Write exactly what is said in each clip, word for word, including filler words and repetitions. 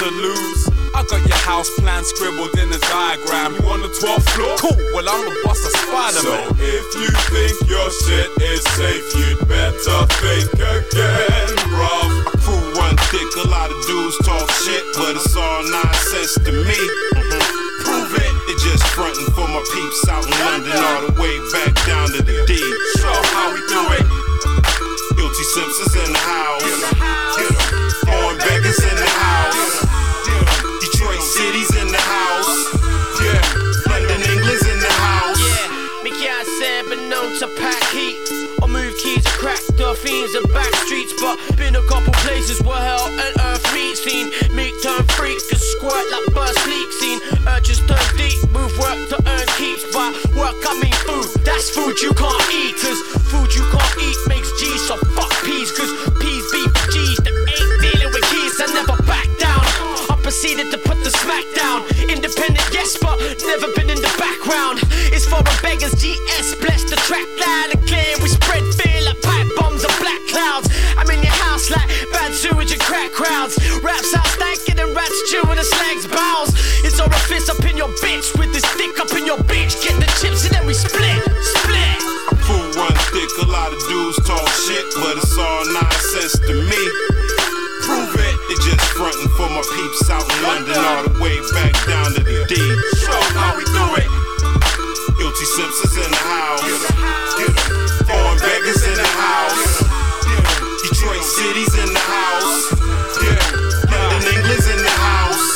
to lose. I got your house plan scribbled in a diagram. You on the twelfth floor? Cool, well I'ma bust a Spider-Man. So if you think your shit is safe, you'd better think again, bruv. I prove one thick, a lot of dudes talk shit, but it's all nonsense to me. Mm-hmm. Prove it. They just frontin' for my peeps out in London, all the way back down to the D. Show how we do it. Guilty Simpsons in the house. Foreign beggars in the house. Detroit City's in the house. Yeah. London, England's in the house. Yeah. Me can't say but known to pack heat or move keys or crack the fiends and back streets, but been a couple places where hell and earth meet. Seen meat turn freak and squirt like burst leak. Seen urges turn deep, move work to earn keeps. By work I mean food, that's food you can't eat. Cause food you can't eat makes G's, so fuck peas. Cause peas be for G's that ain't dealing with keys. I never back down, I proceeded to put the smack down. Independent yes, but never been in the background. It's for the beggars, G S bless the track loud and clear. We spread fear like pipe bombs and black clouds. I'm in your house like bad sewage and crack crowds. Raps out stankin' and rats chewing the slag's bowels. It's all a fist up in your bitch with this dick up in your bitch. Get the chips and then we split, split. I prove one thick, a lot of dudes talk shit, but it's all nonsense to me. Prove it. They just frontin' for my peeps out in London, all the way back down to the D. Show how we do it. Guilty Simpsons in the house. Foreign beggars in the house. Detroit City's in the house. London, England's in the house.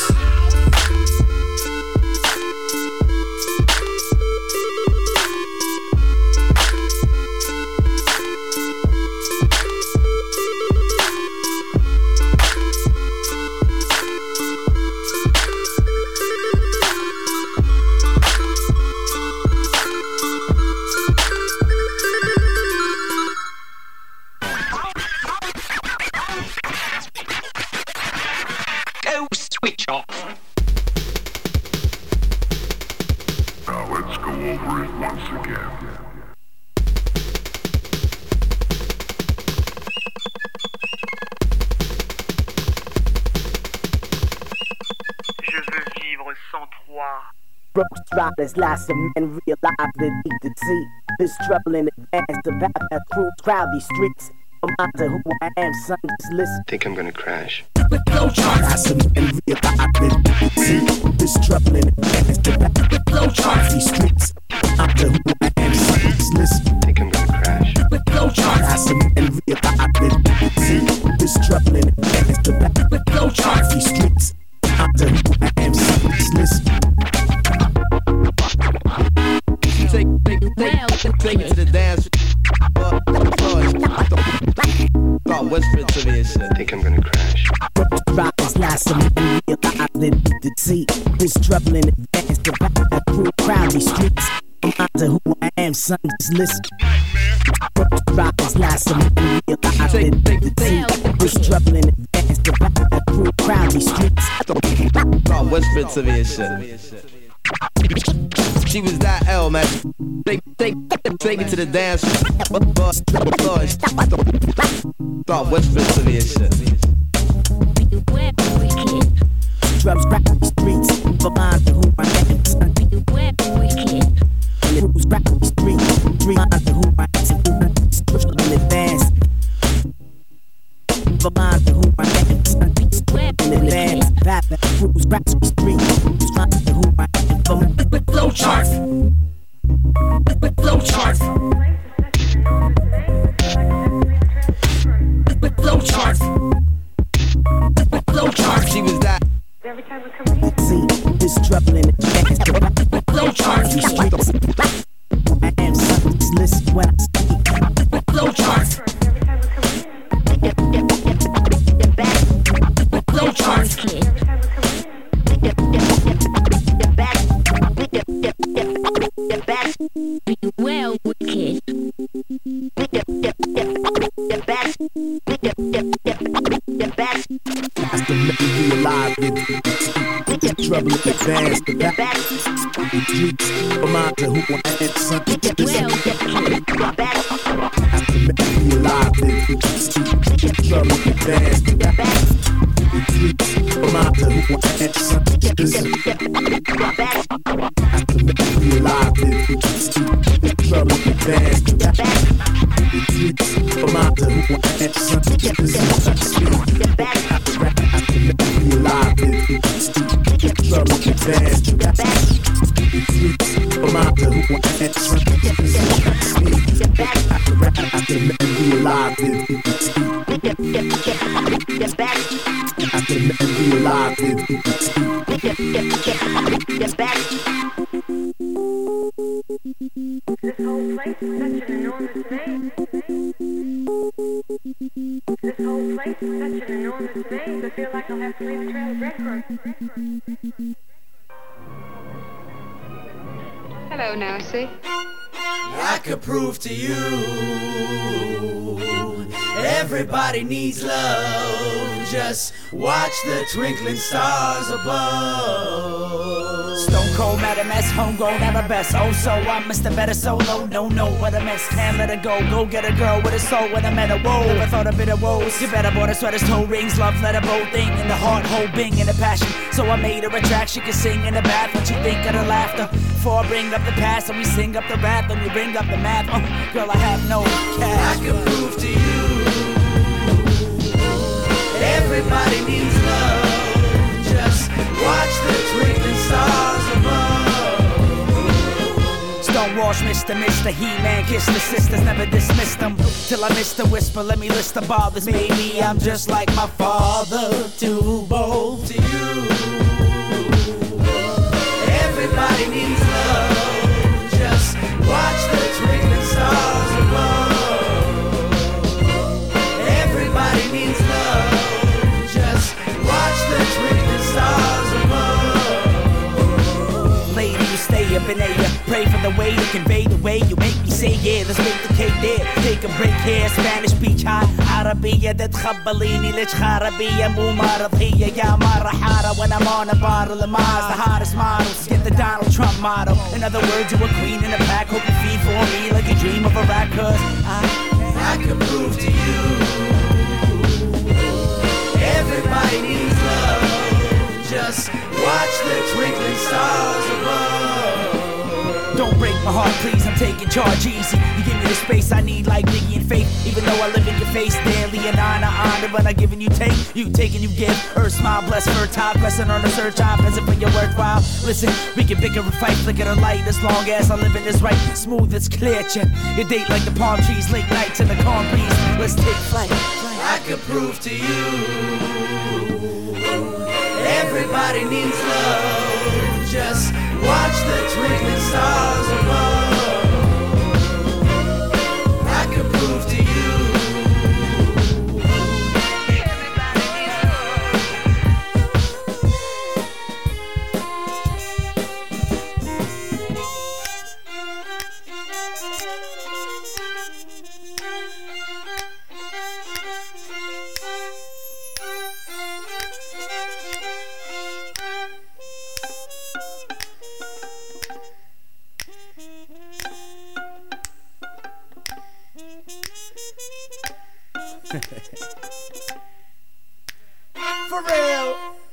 Riders, lots of men realize they need to see this trouble in advance about that cruel, crowded streets. Reminder who I am, son, just listen. Think I'm gonna crash. Lots of men realize they need to see this trouble in advance about that cruel, crowded streets. Reminder who I am, son, just listen. Think I'm gonna crash. Lots of men realize they need to see this trouble in advance about that cruel, crowded streets. Reminder who I am, son, just listen. Take, take, take, take it to the dance. Thought whispered to me and shit. Think I'm gonna crash. Riders, lots of men realize they need to see this trouble in advance about that cruel, crowded streets. Reminder who I am, son, just listen. Riders, lots of men realize they need to see this trouble in advance about that cruel, crowded streets. Thought whispered to me and shit. She was that L, man. Take, take, take it to the dance. Thought whispered to me and shit. Drums rap the streets, remind who I am, son. And who's rap the streets, remind who I am, son. In advance, remind who I am, son. In advance, rap who's rap the streets, remind who I am, son. Flow charts, flow charts, flow charts, flow charts. She was that. Every time we come in. See this trouble in the flow charts. I am something. Just listen when I speak. Flow charts. Every time we come in. Flow charts. Every time we come in. Well, wicked. That's the make you alive, nigga. Trouble in advance, the back. The streets, reminder who I am, son. Well, That's the make you alive, nigga. Trouble in advance, the back. The streets, reminder reminder who I am. Listen, I can make you alive if you just keep trouble with bands. Reminder who I am. Listen, I can make you alive if you just keep trouble with bands. Reminder who I am. I can make you alive if you just keep. I can make you alive if you just keep. This whole place is such an enormous maze. This whole place is such an enormous maze. I feel like I'll have to leave a trail of breadcrumbs. Hello, Nancy. I could prove to you everybody needs love. Just watch the twinkling stars above. Stone cold, mad a mess, homegrown, never best. Oh, so I'm Mister Better Solo. No, no, what a mess. Can't let it go. Go get a girl with a soul when I met a whoa. Never thought a bit of woes. You better bought a sweater, toe rings, love letter, bold thing in the heart, whole bing in the passion. So I made her a track she can sing in the bath when she think of the laughter. Before I bring up the past and we sing up the rap and we bring up the math. Oh, girl, I have no cash. I can prove to you everybody needs love. Just watch the twinkling stars above. Stonewash, Mister Mister He-Man, kiss the sisters, never dismiss them. Till I miss the whisper, let me list the bothers. Maybe I'm just like my father, too bold to you. Everybody needs love. Just watch the twinkling stars above. Everybody needs love. Just watch the twinkling stars above. Lady, you stay up in air. Pray for the way to convey the way you make me say yeah. Let's make the cake there. Take a break here. Spanish beach high. عربية تتخبليني ليش خرابية مو مرضية يا مرة حارة when I'm on a bottle of Mars. The hottest models get the Donald Trump model. In other words, you a queen in a pack. Hope you feed for me like you dream of a rat. Cause I, I can prove to you everybody needs love. Just watch the twinkling stars above. Don't break my heart, please, I'm taking charge easy. You give me the space I need like Biggie and Faith. Even though I live in your face daily and honor, honor. But I giving you take, you take and you give. Earth smile, bless fertile, blessing on the search. I'm peasant for your worthwhile. Listen, we can bicker and fight, flicker the light. As long as I live in this right, smooth as clear. Check your date like the palm trees, late nights in the calm breeze. Let's take flight. I could prove to you everybody needs love. Just watch the twinkling stars above. I could prove to you everybody needs For real.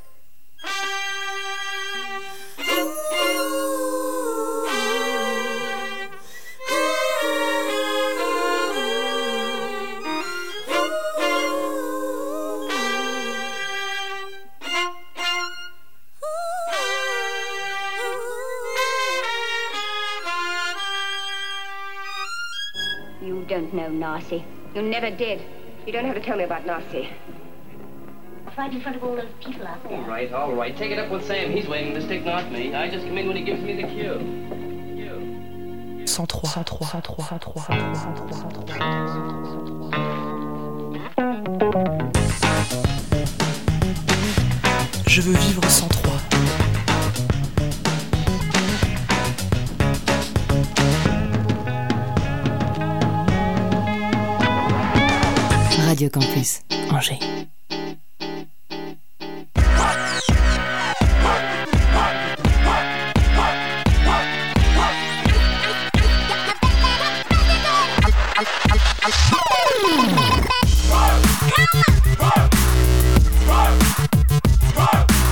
You don't know Narcy. You never did. You don't have to tell me about Narcy. Right in front of all those people out there. All right, all right. Take it up with Sam. He's waiting the stick, not me. I just come in when he gives me the cue. cent trois, cent trois, cent trois, cent trois, cent trois, cent trois, cent trois. Je veux vivre sans toi. Radio Campus Angers. Come on!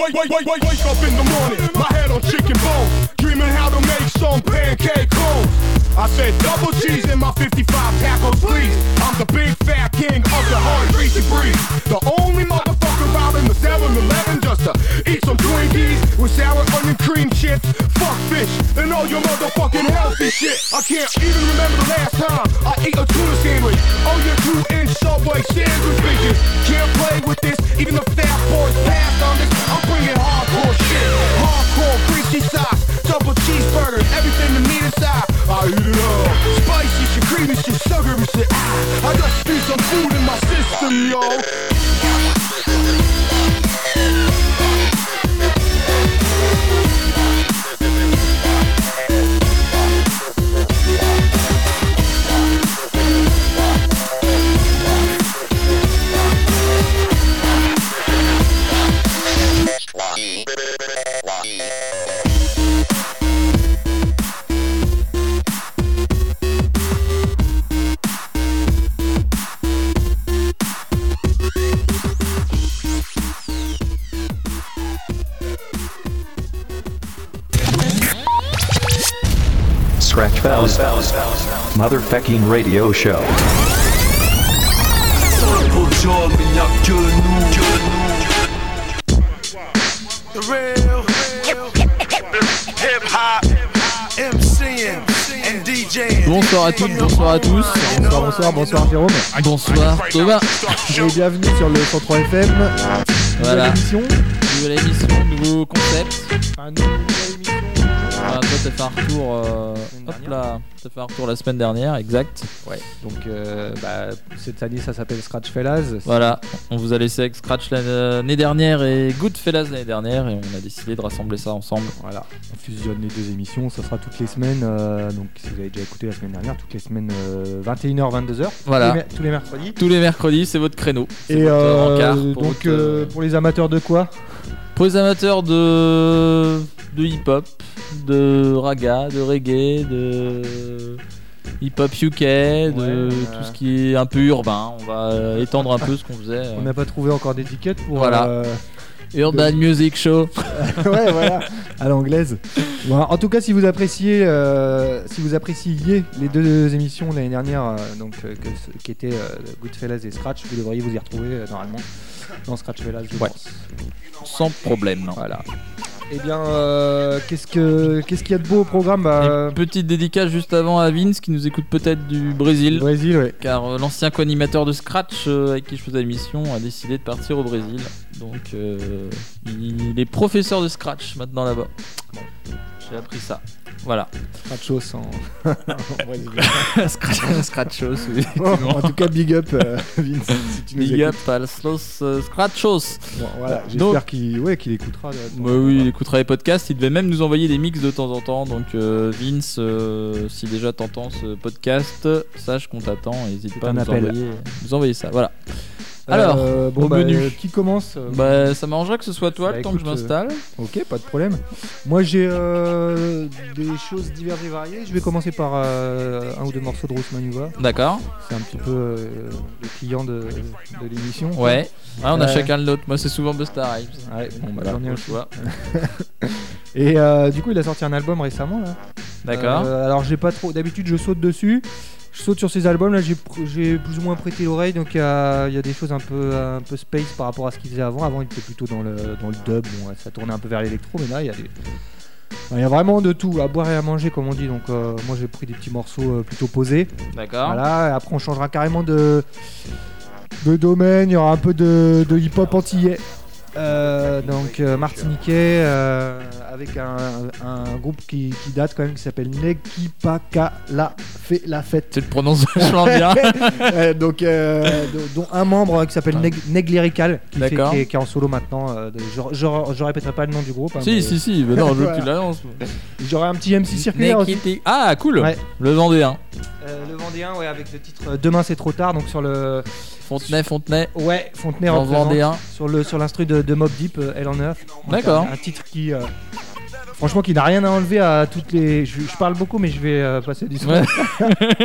wake, wake, wake, wake, wake up in the morning, my head on chicken bone, dreaming how to make some pancake cones. I said double cheese in my fifty-five tacos, please. I'm the big fat king of the hard greasy breeze. The only motherfucker out in the seven eleven just to eat some Twinkies with sour onion cream chips. Fuck fish and all your motherfucking healthy shit. I can't even remember the last time I ate a tuna sandwich. Oh, your two-inch Subway sandwich bitches can't play with this. Even the fat boys passed on this. I'm bringing hardcore shit. Hardcore greasy sauce, double cheeseburgers, everything the meat inside. I eat it all. Spicy shit, creamy shit, sugary shit. Ah, I just need some food in my system, yo. Scratch Fellas, motherfucking radio show. The real hip-hop MCing and DJing. Bonsoir à toutes, bonsoir à tous. Bonsoir, bonsoir, bonsoir Jérôme. Bonsoir Thomas. Et bienvenue sur le cent trois F M. Voilà. Nouvelle émission. Nouvelle émission, nouveau concept. Enfin, nouvelle émission. Ah, toi t'as fait un retour euh, hop là, t'as fait un retour la semaine dernière, exact. Ouais, donc euh, bah, cette année ça s'appelle Scratch Fellas. Voilà, on vous a laissé avec Scratch l'année dernière et Good Fellas l'année dernière et on a décidé de rassembler ça ensemble. Voilà, on fusionne les deux émissions, ça sera toutes les semaines, euh, donc si vous avez déjà écouté la semaine dernière, toutes les semaines euh, vingt et une heures, vingt-deux heures, voilà. tous, les, tous les mercredis. Tous les mercredis, c'est votre créneau. C'est et votre euh, encart pour donc votre, euh, pour les amateurs de quoi? Pour les amateurs de, de hip-hop, de raga, de reggae, de hip-hop U K, de ouais, euh... tout ce qui est un peu urbain. On va étendre un peu ce qu'on faisait. On n'a pas trouvé encore d'étiquette pour... Voilà. Euh... Urban de... Music Show. Ouais, voilà, à l'anglaise. Bon, en tout cas, si vous appréciez, euh, si vous appréciez les deux émissions de l'année dernière, euh, donc euh, que, qui étaient euh, Goodfellas et Scratch, vous devriez vous y retrouver euh, normalement dans Scratch Fellas, je ouais. pense. Sans problème. Voilà. Eh bien, euh, qu'est-ce que qu'est-ce qu'il y a de beau au programme bah... Petite dédicace juste avant à Vince qui nous écoute peut-être du Brésil. Brésil, ouais. Car euh, l'ancien co-animateur de Scratch euh, avec qui je faisais l'émission a décidé de partir au Brésil. Donc euh, il est professeur de Scratch maintenant là-bas. Bon, j'ai appris ça. Voilà. Scratchos en, en brésilien. Scratch, Scratchos, oui. Bon, en tout cas, big up, euh, Vince. Si tu big up à los uh, Scratchos. Bon, voilà, j'espère donc, qu'il, ouais, qu'il écoutera. Là, bah oui, il écoutera les podcasts. Il devait même nous envoyer des mix de temps en temps. Donc, euh, Vince, euh, si déjà t'entends ce podcast, sache qu'on t'attend. N'hésite pas à nous envoyer, nous envoyer ça. Voilà. Alors, euh, bon, au bah, menu. Euh, qui commence euh, Bah, ça m'arrangerait que ce soit toi bah, le temps écoute, que je m'installe. Euh, ok, pas de problème. Moi, j'ai euh, des choses diverses et variées. Je vais commencer par euh, un ou deux morceaux de Rose Manuva. D'accord. C'est un petit peu euh, le client de, de l'émission. Ouais. Ouais, on a euh, chacun le nôtre. Moi, c'est souvent Busta Rhymes. Ouais, bon, bah, j'en ai un choix. Et euh, du coup, il a sorti un album récemment là. D'accord. Euh, alors, j'ai pas trop. D'habitude, je saute dessus. Je saute sur ces albums là, j'ai, pr- j'ai plus ou moins prêté l'oreille, donc il y a, y a des choses un peu, un peu space par rapport à ce qu'il faisait avant. Avant il était plutôt dans le, dans le dub, bon, ça tournait un peu vers l'électro, mais là il y a des... Il y a vraiment de tout, à boire et à manger comme on dit, donc euh, moi j'ai pris des petits morceaux euh, plutôt posés. D'accord. Voilà, et après on changera carrément de, de domaine, il y aura un peu de, de hip-hop antillais. Euh, donc euh, martiniquais euh, avec un, un groupe qui, qui date quand même qui s'appelle Nekipaka la fait la fête. Tu le prononces vachement bien. euh, donc euh, dont un membre qui s'appelle Neg, Neg Lyrical qui, fait, qui, est, qui est en solo maintenant. Euh, de, je, je, je répéterai pas le nom du groupe. Hein, si mais... si si, mais non, je veux que tu l'annonces. J'aurai un petit M C circulaire aussi. Ah cool. Ouais. Le Vendéen. Euh, le Vendéen, ouais, avec le titre Demain c'est trop tard, donc sur le Fontenay, Fontenay. Ouais, Fontenay en Vendéen. Sur le sur l'instru de, de Mobb Deep, euh, Hell on Earth. D'accord. Un, un titre qui, euh, franchement, qui n'a rien à enlever à toutes les. Je, je parle beaucoup, mais je vais euh, passer du son. Ouais.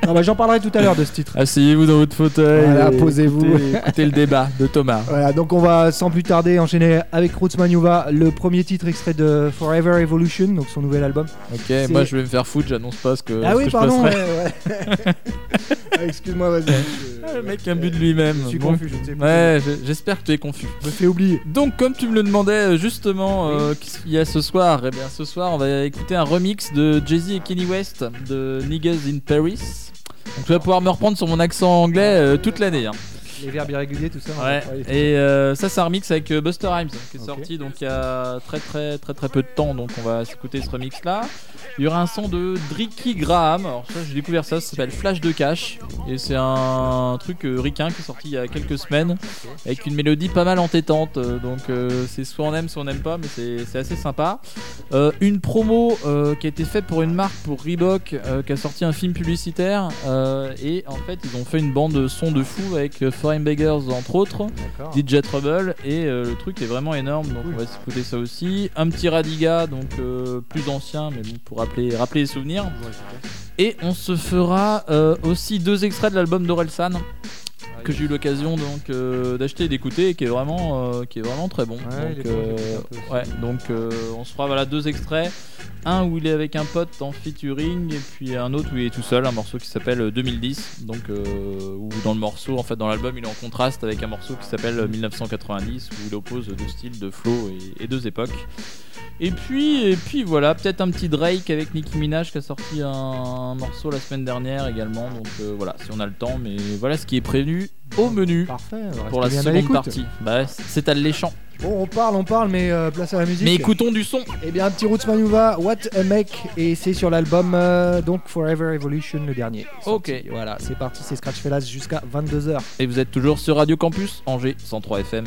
Non, bah, j'en parlerai tout à l'heure de ce titre. Asseyez-vous dans votre fauteuil. Voilà, et posez-vous. Écoutez, écoutez le débat de Thomas. Voilà, donc on va sans plus tarder enchaîner avec Roots Manuva, le premier titre extrait de Forever Evolution, donc son nouvel album. Ok, C'est... moi je vais me faire foutre, j'annonce pas ce que. Ah ce oui, que pardon. je Ouais, ouais. Ah, excuse-moi, vas-y. Ah, le mec imbu de lui-même. Je suis Bon. confus, je ne sais plus. Ouais, j'espère que tu es confus. Je me fais oublier. Donc, comme tu me le demandais justement, euh, qu'est-ce qu'il y a ce soir? Eh bien, ce soir, on va écouter un remix de Jay-Z et Kanye West de Niggas in Paris. Donc, tu vas pouvoir me reprendre sur mon accent anglais euh, toute l'année. Hein. Les verbes irréguliers, tout ça. Ouais. Et euh, ça, c'est un remix avec euh, Busta Rhymes qui est okay. sorti donc il y a très très très très peu de temps. Donc, on va s'écouter ce remix là. Il y aura un son de Dricky Graham. Alors ça, j'ai découvert ça, ça s'appelle Flash de Cash. Et c'est un truc euh, ricain qui est sorti il y a quelques semaines okay. avec une mélodie pas mal entêtante. Donc euh, c'est soit on aime, soit on n'aime pas, mais c'est, c'est assez sympa. Euh, une promo euh, qui a été faite pour une marque, pour Reebok, euh, qui a sorti un film publicitaire. Euh, et en fait, ils ont fait une bande son de fou avec euh, Foreign Beggars entre autres, D'accord. D J Trouble. Et euh, le truc est vraiment énorme. Donc oui. on va s'écouter ça aussi. Un petit Radiga, donc euh, plus ancien, mais bon, pour Rappeler, rappeler les souvenirs. Ouais, et on se fera euh, aussi deux extraits de l'album d'Orelsan ah, que j'ai eu l'occasion donc euh, d'acheter et d'écouter et qui est vraiment euh, qui est vraiment très bon. Ouais, donc euh, ouais, donc euh, on se fera voilà deux extraits, un où il est avec un pote en featuring et puis un autre où il est tout seul, un morceau qui s'appelle deux mille dix, donc euh, où dans le morceau en fait dans l'album il est en contraste avec un morceau qui s'appelle mille neuf cent quatre-vingt-dix où il oppose deux styles, de flow et, et deux époques. Et puis, et puis voilà, peut-être un petit Drake avec Nicki Minaj qui a sorti un, un morceau la semaine dernière également. Donc euh, voilà, si on a le temps, mais voilà ce qui est prévu au menu. Parfait, pour la seconde partie. Bah, c'est alléchant. Bon, on parle, on parle, mais euh, place à la musique. Mais écoutons du son. Eh bien, un petit Roots Manuva, What a Mec, et c'est sur l'album euh, donc Forever Evolution, le dernier. Ok. Voilà, c'est parti, c'est Scratch Fellas jusqu'à vingt-deux heures. Et vous êtes toujours sur Radio Campus Angers cent trois F M.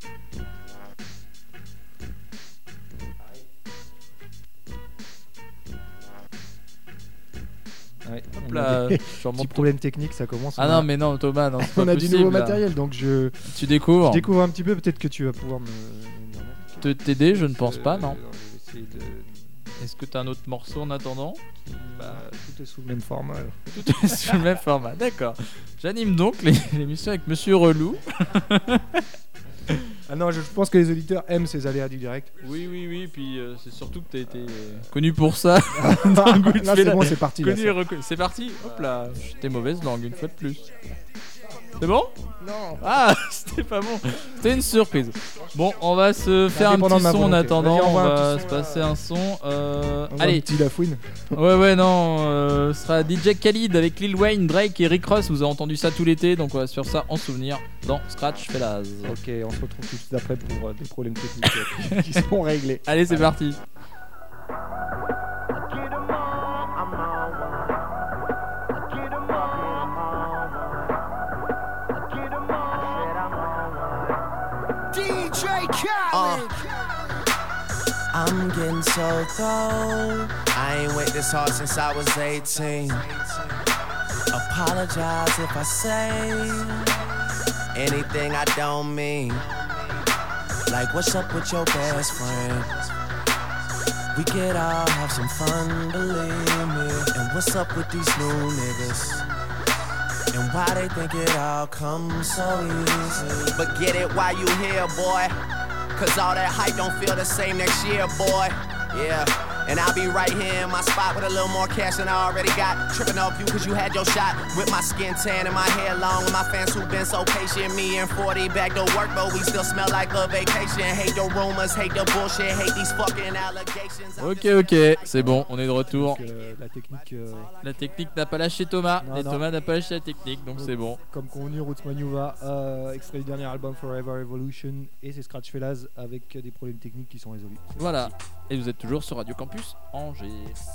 Ouais, Hop là, petit problème technique, ça commence. Ah non, a... mais non, Thomas, non, c'est pas on a possible, du nouveau là. matériel, donc je. Tu découvres. Je découvre un petit peu, peut-être que tu vas pouvoir me. Te t'aider, je ne pense euh, pas, non. De... Est-ce que tu as un autre morceau en attendant? Bah, tout est sous le même format. Alors. Tout est sous le même format, d'accord. J'anime donc l'émission avec Monsieur Relou. Ah non, je pense que les auditeurs aiment ces aléas du direct. Oui, oui, oui, puis euh, c'est surtout que t'as été euh, connu pour ça. Non, c'est bon, c'est parti. Connu là, et reconnu. C'est parti. Hop là, j'étais mauvaise langue une fois de plus. C'est bon? Non. Ah, c'était pas bon. C'était une surprise. Bon, on va se faire un petit son en attendant. On va se passer un son. Euh... Allez. Un petit Lafouine. Ouais, ouais, non. Euh, ce sera D J Khalid avec Lil Wayne, Drake et Rick Ross. Vous avez entendu ça tout l'été, donc on va se faire ça en souvenir dans Scratch Fellas. Ok, on se retrouve tout de suite après pour euh, des problèmes techniques qui seront réglés. Allez, c'est parti. Uh, I'm getting so cold. I ain't wait this hard since I was eighteen. Apologize if I say anything I don't mean. Like, what's up with your best friend? We could all have some fun, believe me. And what's up with these new niggas? And why they think it all comes so easy. But get it while you here, boy. Cause all that hype don't feel the same next year, boy. Yeah. And I'll be right here in my spot with a little more cash than I already got. Tripping off you cause you had your shot. With my skin tan and my hair long. With my fans who've been so patient. Me and forty back to work, but we still smell like a vacation. Hate the rumors, hate the bullshit, hate these fucking allegations. Ok, ok, c'est bon, on est de retour. Donc, euh, la technique... Euh... La technique n'a pas lâché Thomas. Non, et non. Thomas n'a pas lâché la technique, donc, donc c'est bon. Comme convenu, Roots Manuva, euh, extrait du dernier album Forever Evolution. Et c'est Scratch Fellas avec des problèmes techniques qui sont résolus. C'est voilà. Parti. Et vous êtes toujours sur Radio Campus Angers.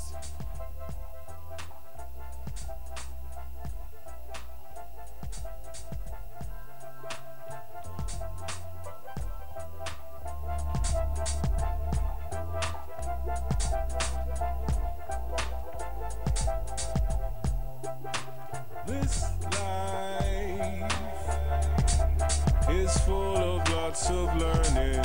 This life is full of lots of learnings.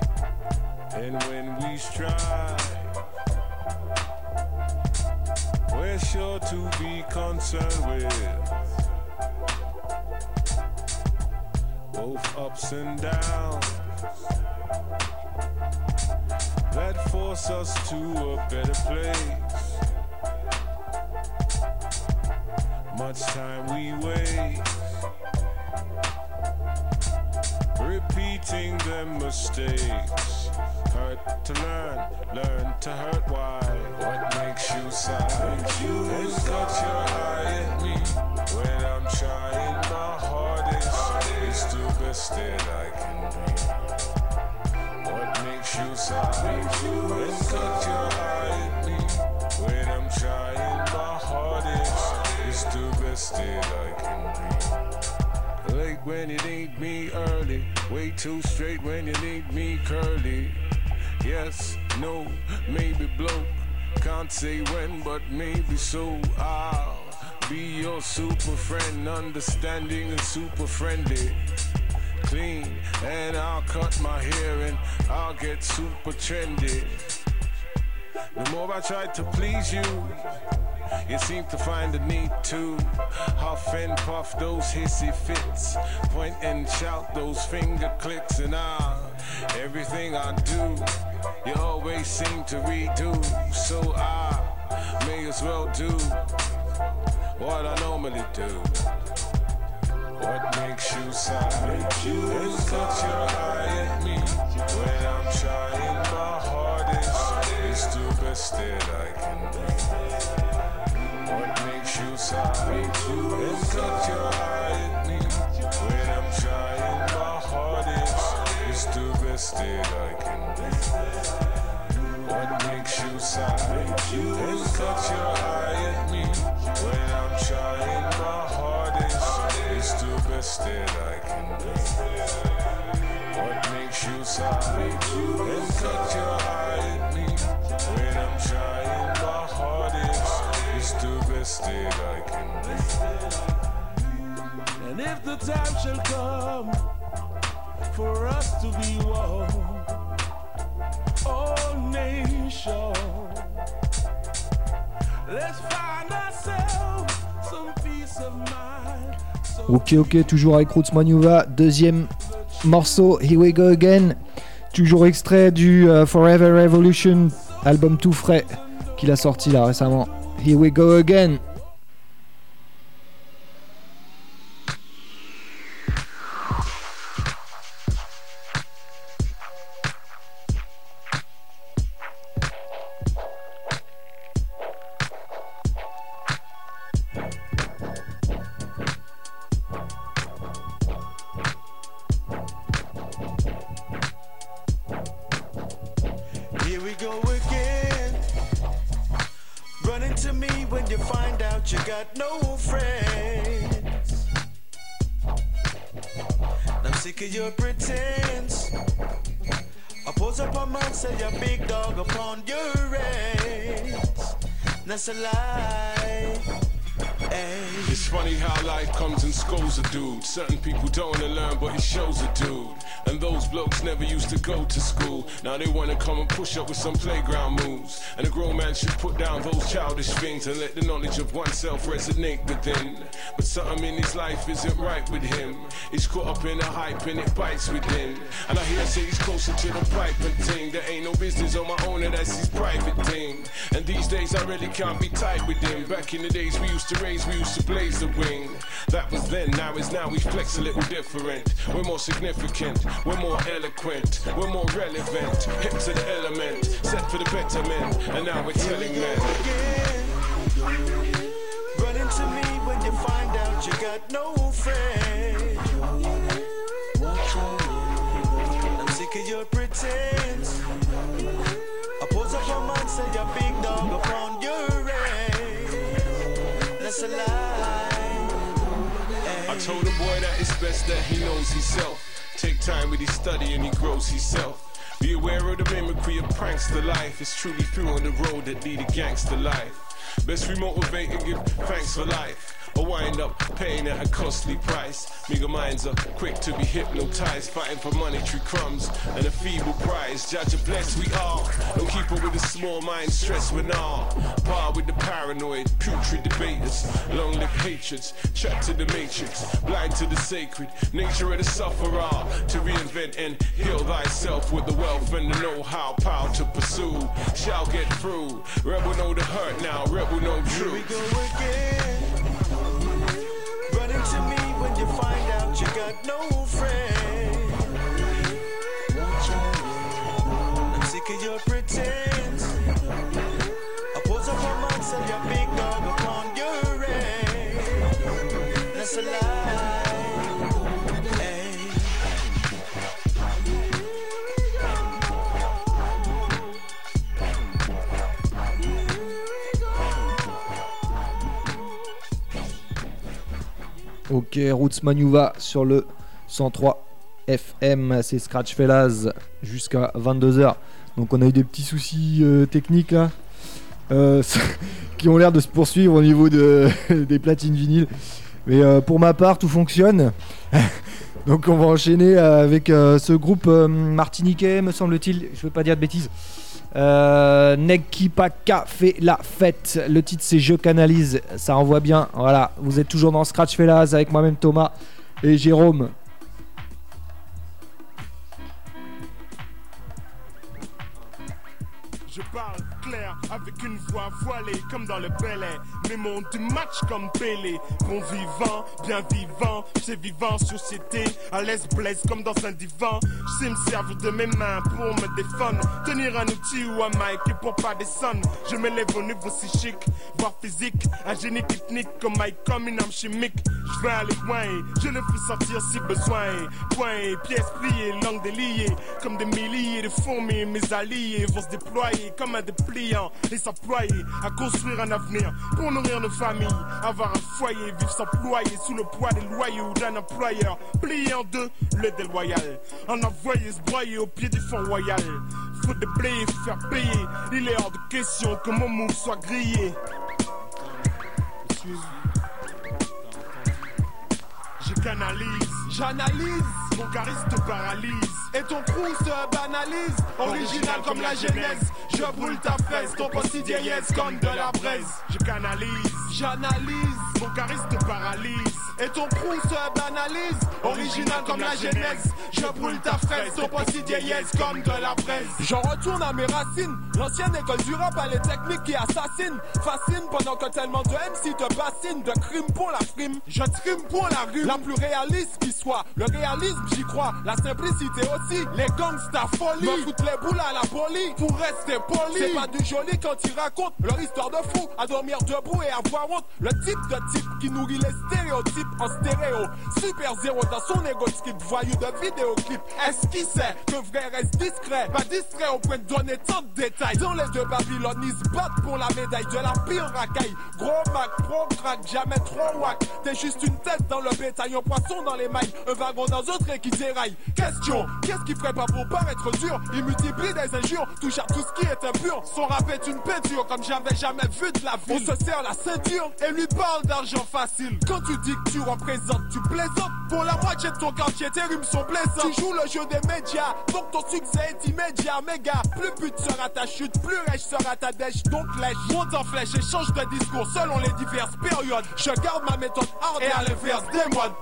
And when we strive, less you're to be concerned with. Both ups and downs that force us to a better place. Much time we waste repeating them mistakes. Hurt to learn, learn to hurt. Why? What makes you sigh? It's got your eye at me when I'm trying my hardest. It's the best that I can be. What makes you sigh? It's got your eye at me when I'm trying my hardest. It's the best that I can be. Late when you need me early, way too straight when you need me curly. Yes, no, maybe bloke, can't say when, but maybe so. I'll be your super friend, understanding and super friendly. Clean, and I'll cut my hair and I'll get super trendy. The more I try to please you, you seem to find the need to huff and puff those hissy fits, point and shout those finger clicks, and ah, everything I do, you always seem to redo. So I may as well do what I normally do. What makes you sigh? It's got your eye at me when I'm trying my hardest. It's the best that I can be. What makes you sigh? It's got your eye at me when I'm trying my hardest. It's the best that I can be. What makes you sigh? It's got your eye at me when I'm trying my hardest. It's the best that I can be. What makes you sigh? It's got your eye at me when I'm trying my hardest. It's the best that I can be. And if the time shall come for us to be one, all nation, let's find ourselves some peace of mind. Ok, ok, toujours avec Roots Manuva, deuxième morceau, Here We Go Again, toujours extrait du uh, Forever Revolution, album tout frais qu'il a sorti là récemment. Here We Go Again. That's a lie. Ay. It's funny how life comes and scolds a dude. Certain people don't wanna learn, but it shows a dude. And those blokes never used to go to school. Now they wanna come and push up with some playground moves. And a grown man should put down those childish things and let the knowledge of oneself resonate within. But something in his life isn't right with him. He's caught up in a hype and it bites within. And I hear say he's closer to the pipe and ting. There ain't no business on my own and that's his private thing. And these days I really can't be tight with him. Back in the days we used to raise, we used to blaze the wing. That was then, now is now, we flex a little different. We're more significant, we're more eloquent, we're more relevant. Hip to the element, set for the betterment. And now we're telling men. Run into me when you find out you got no friend. I'm sick of your pretense. I pose up on mine, say you're big dog upon your range. That's a lie. I told the boy that it's best that he knows himself. Take time with his study and he grows himself. Be aware of the mimicry of prankster life. It's truly through on the road that lead a gangster life. Best we motivate and give thanks for life. or wind up paying at a costly price. Meager minds are quick to be hypnotized, fighting for monetary crumbs and a feeble prize. Judge a blessed we are. Don't keep up with the small mind stress with all. Par with the paranoid, putrid debaters, long-lived hatreds, trapped to the matrix, blind to the sacred nature of the sufferer. To reinvent and heal thyself with the wealth and the know-how, power to pursue. Shall get through. Rebel know the hurt now, rebel know true. Here we go again. Running to me when you find out you got no friend. I'm sick of your pretense. I pose up a man, sell your big dog upon your end. That's a lie. Ok, Roots Manuva sur le cent trois F M, c'est Scratch Fellas jusqu'à vingt-deux heures. Donc on a eu des petits soucis euh, techniques là, euh, qui ont l'air de se poursuivre au niveau de, des platines vinyles. Mais euh, pour ma part, tout fonctionne. Donc on va enchaîner avec euh, ce groupe euh, martiniquais, me semble-t-il, je veux pas dire de bêtises. Euh, Nekipaka fait la fête. Le titre c'est Je canalise. Ça envoie bien. Voilà, vous êtes toujours dans Scratch Fellas avec moi-même Thomas et Jérôme. Je parle clair avec une voix voilée comme dans le Bel Air. Mes mots du match comme Pelé. Bon vivant, bien vivant, c'est vivant, société. À l'aise blaise comme dans un divan. Je sais me servir de mes mains pour me défendre. Tenir un outil ou un mic et pour pas descendre. Je m'élève au niveau psychique, voire physique. Un génie technique comme Mike, comme une arme chimique. Je vais aller loin et je le fais sortir si besoin. Point et pièces pliées, langue déliée. Comme des milliers de fourmis, mes alliés vont se déployer comme un dépliant et s'employer à construire un avenir pour nourrir nos familles, avoir un foyer, vivre sans ployer sous le poids des loyaux d'un employeur, plié en deux, le déloyal, en envoyer se broyer au pied du fond royal. Faut de blé, faire payer, il est hors de question que mon move soit grillé. Je canalise, j'analyse, mon charisme te paralyse. Et ton crew se banalise, original comme la genèse. Je brûle ta fesse, ton quotidien yes comme de la braise. Je canalise, j'analyse, mon charisme te paralyse. Et ton crew se banalise, original comme la genèse. Je brûle ta fesse, ton quotidien yes comme de la braise. J'en retourne à mes racines, l'ancienne école du rap à les techniques qui assassinent. Fascine pendant que tellement de M C te bassinent. De crime pour la frime, je trime pour la rue. La plus réaliste qui soit, le réalisme j'y crois. La simplicité aussi, les gangsters folie. Me foutent les boules à la poli, pour rester poli. C'est pas du joli quand ils racontent leur histoire de fou. À dormir debout et avoir honte. Le type de type qui nourrit les stéréotypes en stéréo. Super zéro dans son égo script, voyou de vidéoclip. Est-ce qu'il sait que vrai reste discret? Pas distrait au point de donner tant de détails. Dans les deux Babylone, ils se battent pour la médaille de la pire racaille. Gros Mac, pro crack, jamais trop wack. T'es juste une tête dans le bétail, un poisson dans les mailles, un wagon dans un trait qui déraille. Question, qu'est-ce qui ferait pas pour paraître dur? Il multiplie des injures, touche à tout ce qui est impur. Son rap est une peinture comme j'avais jamais vu de la vie. On se serre la ceinture et lui parle d'argent facile. Quand tu dis que tu représentes, tu plaisantes. Pour la moitié de ton quartier, tes rimes sont blessantes. Tu joues le jeu des médias, donc ton succès est immédiat. Méga, plus but sera ta chute, plus riche sera ta dèche. Donc lèche, monte en flèche et change de discours selon les diverses périodes. Je garde ma méthode hard et à l'inverse des modes.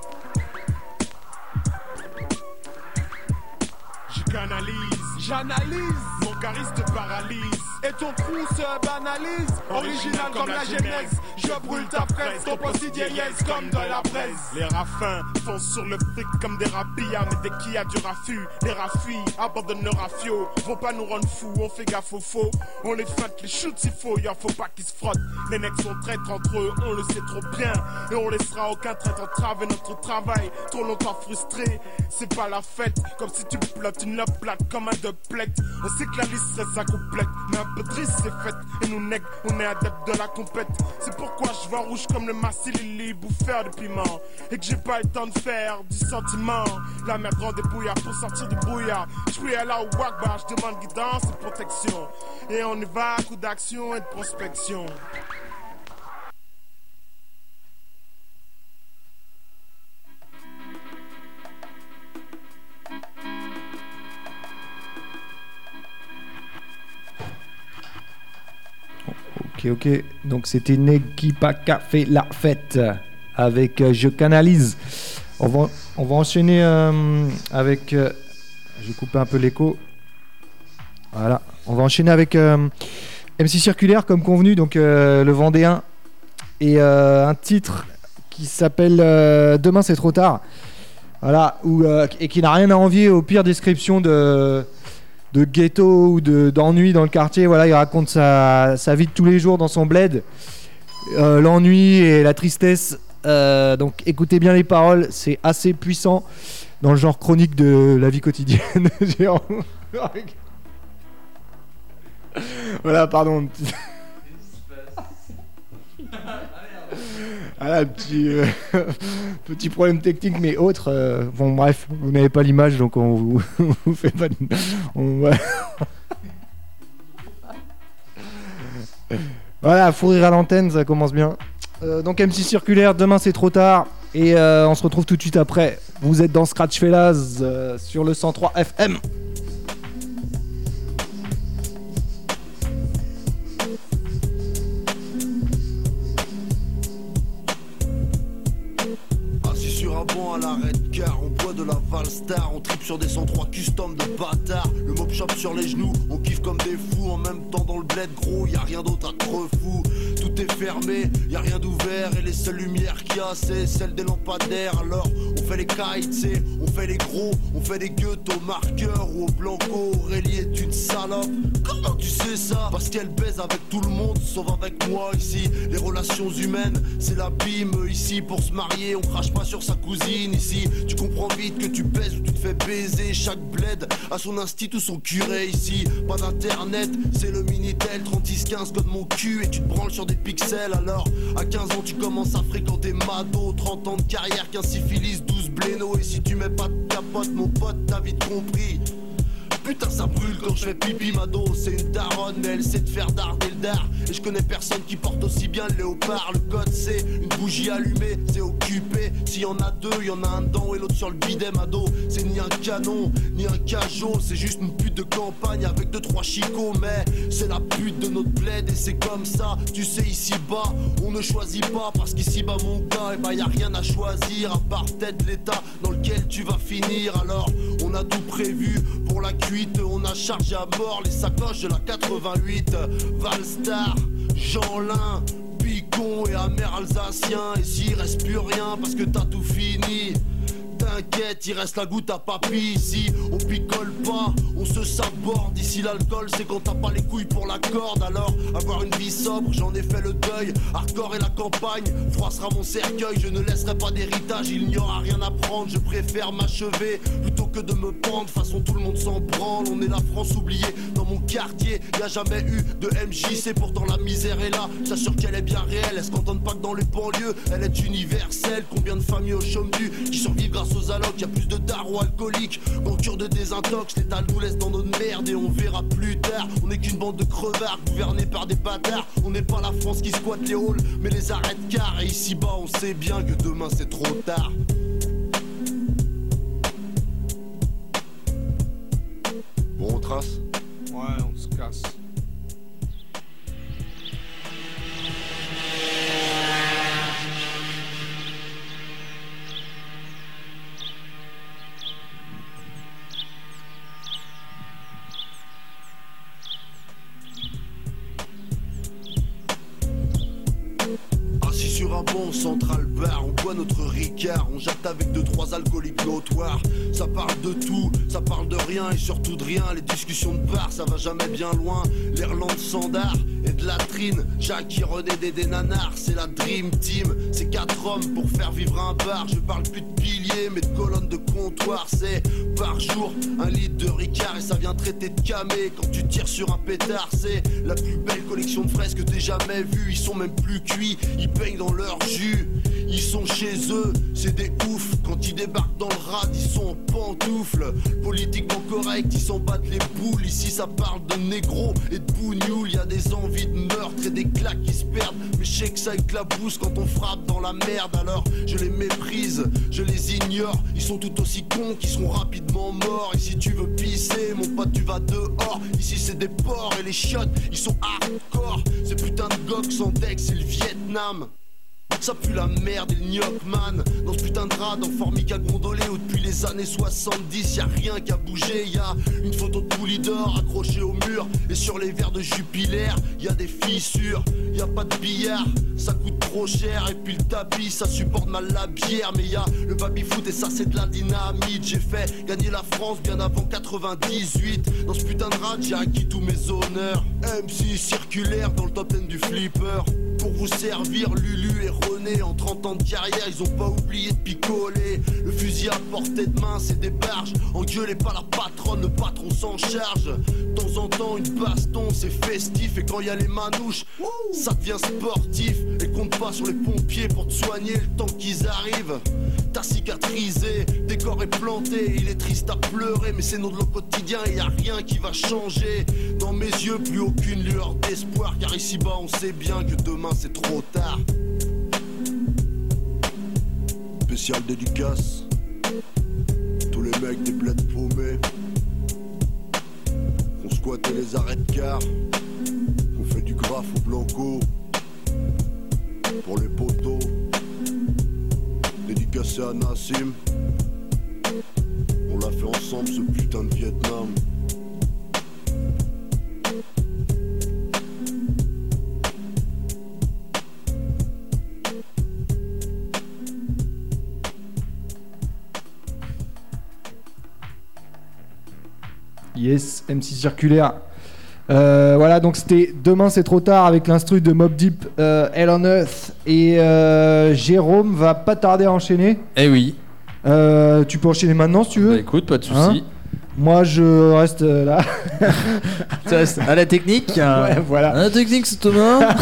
Je canalise, j'analyse, mon charisme te paralyse. Et ton crew se banalise, original comme la genèse. Je brûle ta presse, ton quotidien yes comme de la braise. Les raffins foncent sur le fric comme des rapillas. Mais dès qu'il y a du raffut, les raffis abandonnent le rafio. Vont pas nous rendre fous, on fait gaffe aux faux. On les fête, les shoot s'il faut, y'en faut pas qu'ils se frottent. Les mecs sont traîtres entre eux, on le sait trop bien. Et on laissera aucun traître entraver notre travail. Trop longtemps frustré, c'est pas la fête. Comme si tu plottes une plate comme un duplex. On sait que la liste serait sa complète, mais un peu triste c'est fait. Et nous nègres, on est adeptes de la compète. C'est pourquoi je vois rouge comme le Marcel Lily, bouffeur de piment. Et que j'ai pas le temps de faire du sentiment. La merde rend des brouillards pour sortir du brouillard. Je prie à la Wagba, je demande guidance et protection. Et on y va, coup d'action et de prospection. Ok, ok. Donc c'était Negipa qui a fait la fête avec euh, Je Canalise. On va, on va enchaîner euh, avec... Euh, je vais couper un peu l'écho. Voilà. On va enchaîner avec euh, M C Circulaire comme convenu, donc euh, le Vendéen. Et euh, un titre qui s'appelle euh, Demain c'est trop tard. Voilà. Où, euh, et qui n'a rien à envier aux pires descriptions de... de ghetto ou de, d'ennui dans le quartier. Voilà, il raconte sa, sa vie de tous les jours dans son bled, euh, l'ennui et la tristesse. Euh, donc écoutez bien les paroles, c'est assez puissant dans le genre chronique de la vie quotidienne. Voilà, pardon. Voilà, petit, euh, petit problème technique, mais autre. Euh, bon, bref, vous n'avez pas l'image, donc on vous, on vous fait pas de... On, voilà, voilà, fou rire à l'antenne, ça commence bien. Euh, donc M C Circulaire, demain c'est trop tard. Et euh, on se retrouve tout de suite après. Vous êtes dans Scratch Fellas euh, sur le cent trois F M. À l'arrêt de car, on boit de la Valstar, on tripe sur des cent trois custom de bâtards. Le mob shop sur les genoux, on kiffe comme des fous. En même temps dans le bled gros, y a rien d'autre à trop fou. Tout est fermé, y a rien d'ouvert. Et les seules lumières qu'il y a, c'est celles des lampadaires. Alors on fait les kites, c'est, on fait les gros, on fait des gueutes au marqueur ou au blanco. Aurélie est une salope, comment tu sais ça? Parce qu'elle baise avec tout le monde, sauf avec moi ici. Les relations humaines, c'est l'abîme ici. Pour se marier, on crache pas sur sa cousine ici. Tu comprends vite que tu baises ou tu te fais baiser. Chaque bled a son institut ou son curé ici. Pas d'internet, c'est le Minitel trente-six quinze code mon cul et tu te branles sur des pixels. Alors à quinze ans tu commences à fréquenter Mado. Trente ans de carrière, quinze syphilis, douze bléno. Et si tu mets pas de capote mon pote t'as vite compris. Putain ça brûle quand je fais pipi Mado. C'est une daronne mais elle sait te faire darder le dard. Et je connais personne qui porte aussi bien le léopard. Le code c'est une bougie allumée, c'est occupé. S'il y en a deux, y en a un dedans et l'autre sur le bidet Mado. C'est ni un canon, ni un cajot. C'est juste une pute de campagne avec deux trois chicots. Mais c'est la pute de notre bled et c'est comme ça. Tu sais ici bas, on ne choisit pas. Parce qu'ici bas mon gars, et bah y a rien à choisir. À part peut-être l'état dans lequel tu vas finir. Alors on a tout prévu pour la cuite. On a chargé à mort les sacoches de la quatre-vingt-huit. Valstar, Jeanlin, Picon et amer alsacien. Et s'il reste plus rien parce que t'as tout fini, t'inquiète, il reste la goutte à papy ici. On picole pas, on se saborde. Ici l'alcool c'est quand t'as pas les couilles pour la corde. Alors avoir une vie sobre, j'en ai fait le deuil. Hardcore et la campagne, froid sera mon cercueil. Je ne laisserai pas d'héritage, il n'y aura rien à prendre. Je préfère m'achever plutôt que de me pendre. De toute façon tout le monde s'en branle, on est la France oubliée. Dans mon quartier, y a jamais eu de M J C. Pourtant la misère est là, j'assure qu'elle est bien réelle. Elle se contente pas que dans les banlieues, elle est universelle. Combien de familles au chôme du qui survivent grâce aux allocs, y'a plus de darons alcooliques qu'en cure de désintox. L'état nous laisse dans notre merde et on verra plus tard. On n'est qu'une bande de crevards gouvernés par des bâtards. On n'est pas la France qui squatte les halls mais les arrête car. Et ici bas on sait bien que demain c'est trop tard. Bon on trace? Ouais on se casse. Sur un banc central bar, on boit notre ricard, on jette avec deux trois alcooliques notoires. Ça parle de tout, ça parle de rien et surtout de rien. Les discussions de bar, ça va jamais bien loin. L'Irlande sandard et de latrine, Jacques et René des, des nanars, c'est la dream team. C'est quatre hommes pour faire vivre un bar. Je parle plus de piliers mais de colonnes de comptoir. C'est par jour un litre de ricard et ça vient traiter de camé. Quand tu tires sur un pétard, c'est la plus belle collection de fraises que t'aies jamais vue. Ils sont même plus cuits, ils peignent dans leur jus. ils sont chez eux, c'est des oufs. Quand ils débarquent dans le rad, ils sont en pantoufles. Politiquement correct, ils s'en battent les boules. Ici ça parle de négro et de bougnoul. Y'a des envies de meurtre et des claques qui se perdent. Mais je sais que ça éclabousse quand on frappe dans la merde. Alors je les méprise, je les ignore. Ils sont tout aussi cons qu'ils seront rapidement morts. Et si tu veux pisser, mon pote, tu vas dehors. Ici c'est des porcs et les chiottes, ils sont hardcore. Ces putains de gocs sans deck, c'est le Vietnam. Ça pue la merde et le gnoc, man. Dans ce putain de rad en formica gondolé où depuis les années soixante-dix y'a rien qui a bougé. Y'a une photo de Poulidor accrochée au mur. Et sur les verres de Jupiler y'a des fissures. Y'a pas de billard, ça coûte trop cher. Et puis le tapis, ça supporte mal la bière. Mais y'a le baby-foot et ça c'est de la dynamite. J'ai fait gagner la France bien avant quatre-vingt-dix-huit. Dans ce putain de rad j'ai acquis tous mes honneurs. M C circulaire dans le top ten du flipper. Pour vous servir, Lulu et René, en trente ans de carrière, ils ont pas oublié de picoler. Le fusil à portée de main, c'est des barges. Engueulez pas la patronne, le patron s'en charge. De temps en temps, une baston, c'est festif. Et quand y a les manouches, ça devient sportif. Et compte pas sur les pompiers pour te soigner le temps qu'ils arrivent. T'as cicatrisé, décor est planté. Il est triste à pleurer, mais c'est notre quotidien et y a rien qui va changer. Dans mes yeux, plus aucune lueur d'espoir. Car ici-bas, on sait bien que demain c'est trop tard. Spécial dédicace, tous les mecs des bleds paumés, qu'on squattait les arrêts de car, qu'on fait du graphe au blanco, pour les poteaux, dédicacé à Nassim, on l'a fait ensemble ce putain de Vietnam. Yes, M C circulaire. Euh, voilà, donc c'était Demain c'est trop tard avec l'instru de Mobb Deep, euh, Hell on Earth. Et euh, Jérôme va pas tarder à enchaîner. Eh oui. Euh, tu peux enchaîner maintenant si tu veux. Bah écoute, pas de soucis. Hein, moi je reste euh, là. Tu restes à la technique. Ouais, voilà. À la technique, c'est Thomas.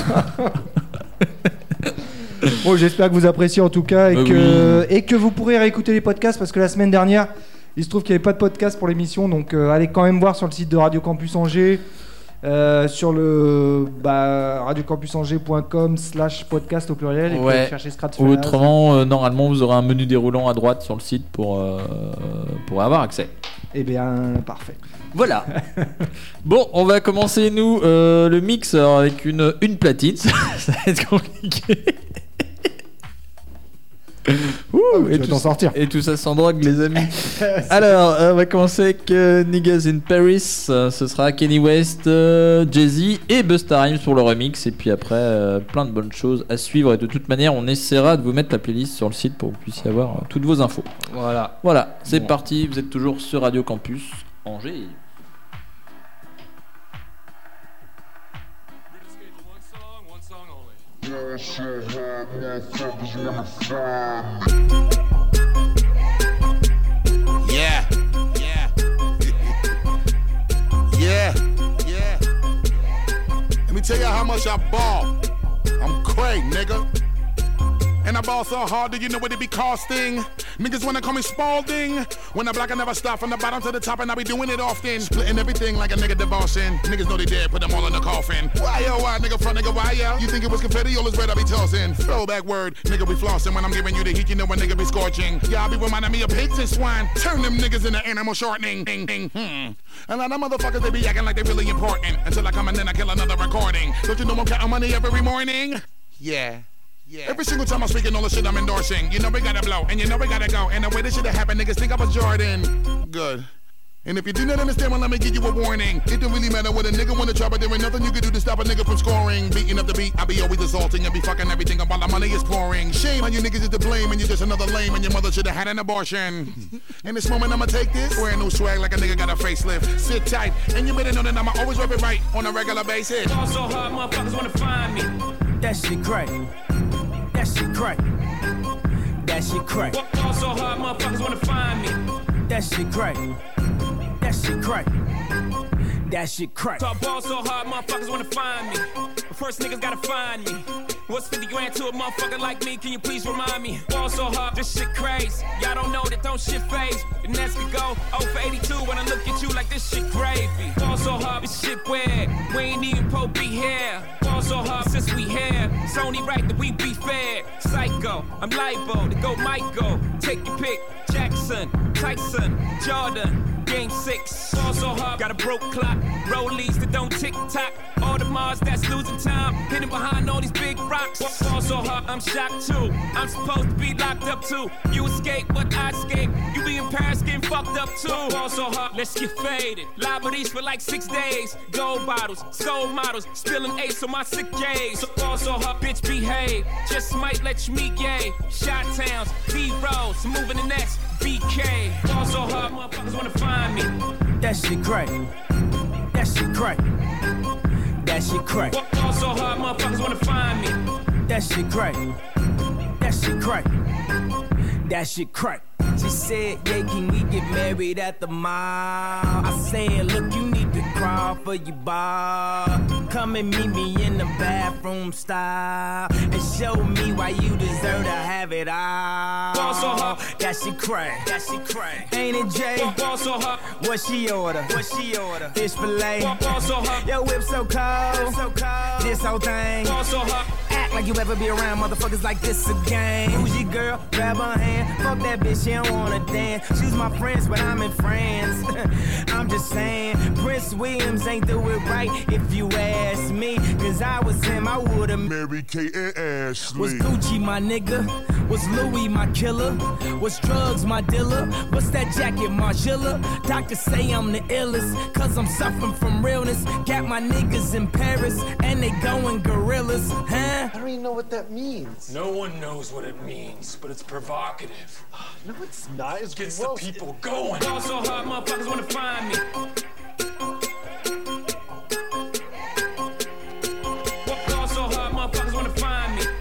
Bon, j'espère que vous appréciez en tout cas et, bah que, oui. et que vous pourrez réécouter les podcasts parce que la semaine dernière, il se trouve qu'il n'y avait pas de podcast pour l'émission, donc euh, allez quand même voir sur le site de Radio Campus Angers, euh, sur le bah, radiocampusangers point com slash podcast au pluriel, et Ouais. puis chercher Stratfest. Autrement, euh, normalement, vous aurez un menu déroulant à droite sur le site pour, euh, pour avoir accès. Eh bien, parfait. Voilà. Bon, on va commencer, nous, euh, le mix alors, avec une, une platine. Ça va être compliqué. Ouh, Oh, et, tu vas tout, t'en sortir. et tout ça sans drogue, les amis. Alors, euh, on va commencer avec euh, Niggas in Paris. Euh, ce sera Kanye West, euh, Jay-Z et Busta Rhymes pour le remix. Et puis après, euh, plein de bonnes choses à suivre. Et de toute manière, on essaiera de vous mettre la playlist sur le site pour que vous puissiez avoir euh, toutes vos infos. Voilà. Voilà, c'est Bon. parti. Vous êtes toujours sur Radio Campus Angers. Yeah, yeah, yeah, yeah. Let me tell you how much I ball. I'm crazy, nigga. And I ball so hard, do you know what it be costing? Niggas wanna call me Spalding. When I block, I never stop from the bottom to the top, and I be doing it often. Splitting everything like a nigga divorcing. Niggas know they dead, put them all in the coffin. Why yo, why nigga front, nigga, why yo? You think it was confetti, all this bread I be tossing. Throwback word, nigga be flossing. When I'm giving you the heat, you know a nigga be scorching. Y'all be reminding me of pigs and swine. Turn them niggas into animal shortening. Ding, ding, hmm. And now them motherfuckers, they be acting like they really important. Until I come and then I kill another recording. Don't you know I'm counting money every morning? Yeah. Yeah. Every single time I'm speaking all the shit I'm endorsing. You know we gotta blow, and you know we gotta go. And the way this shit happen, niggas think I was Jordan. Good. And if you do not understand, well, let me give you a warning. It don't really matter what a nigga wanna try, but there ain't nothing you can do to stop a nigga from scoring. Beating up the beat, I be always assaulting and be fucking everything up while the money is pouring. Shame how you niggas is to blame, and you're just another lame, and your mother should've had an abortion. In this moment, I'ma take this. Wearing new swag like a nigga got a facelift. Sit tight, and you better know that I'ma always rep it right on a regular basis. Fall so hard, motherfuckers wanna find me. That shit crack. That shit crack. That shit crack. Fall so hard, motherfuckers wanna find me. That shit crack. That shit crack. That shit crack. Talk ball so hard, motherfuckers wanna find me. But first niggas gotta find me. What's fifty grand to a motherfucker like me? Can you please remind me? Ball so hard, this shit crazy. Y'all don't know that don't shit phase. The Nets could go oh for eighty-two when I look at you like this shit gravy. Ball so hard, this shit weird. We ain't even po be here. Ball so hard since we here. It's only right that we be fair. Psycho, I'm libo to go Michael. Take your pick. Jackson, Tyson, Jordan. Game six, ball so hard, got a broke clock. Rollies that don't tick tock. All the Mars that's losing time, hidden behind all these big rocks. Ball so hard, I'm shocked too. I'm supposed to be locked up too. You escape, but I escape. You be in Paris getting fucked up too. Ball so hard, let's get faded. Liberties for like six days. Gold bottles, soul models, spilling ace on my sick days. So ball so hard, bitch behave. Just might let you meet gay. Shot towns, B-rolls, moving the next. B K, ball so hard, motherfuckers wanna find me. That shit crack. That shit crack. That shit crack. Ball so hard, motherfuckers wanna find me. That shit crack. That shit crack. That shit crack. She said, yeah, can we get married at the mall? I said, look, you need to crawl for your bar. Come and meet me in the bathroom style and show me why you deserve to have it all. Ball so hard. That shit crack. That shit crack. Ain't it, Jay? Ball so hard. What she order? What she order? Fish fillet. Ball so hard. Your whip so cold. So cold. This whole thing. Ball so hard. Act like you ever be around motherfuckers like this again. Who's your girl? Grab her hand. Fuck that bitch, she don't wanna dance. She's my friends, but I'm in France. I'm just saying, Prince Williams ain't do it right if you ask me. Cause I was him, I would've Mary Kate and Ashley. Was Gucci my nigga? Was Louis my killer? Was drugs my dealer? What's that jacket, Margilla? Doctors say I'm the illest, cause I'm suffering from realness. Got my niggas in Paris, and they going gorillas, huh? I don't even know what that means. No one knows what it means, but it's provocative. No, it's not. It gets gross. the people going. Ball so hard, motherfuckers wanna find me. Ball so hard, motherfuckers wanna find me.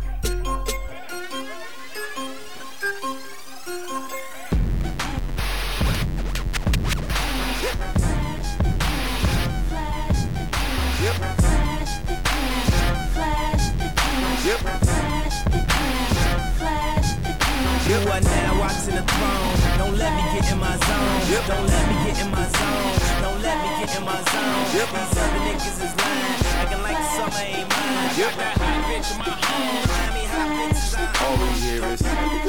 You are now watching the throne. Don't let me get in my zone. Yep. Don't let me get in my zone. Don't let me get in my zone. Yep. These other niggas is lying, acting like the summer ain't mine. Yep. That hot bitch in my home. Miami hot bitches on. All we hear is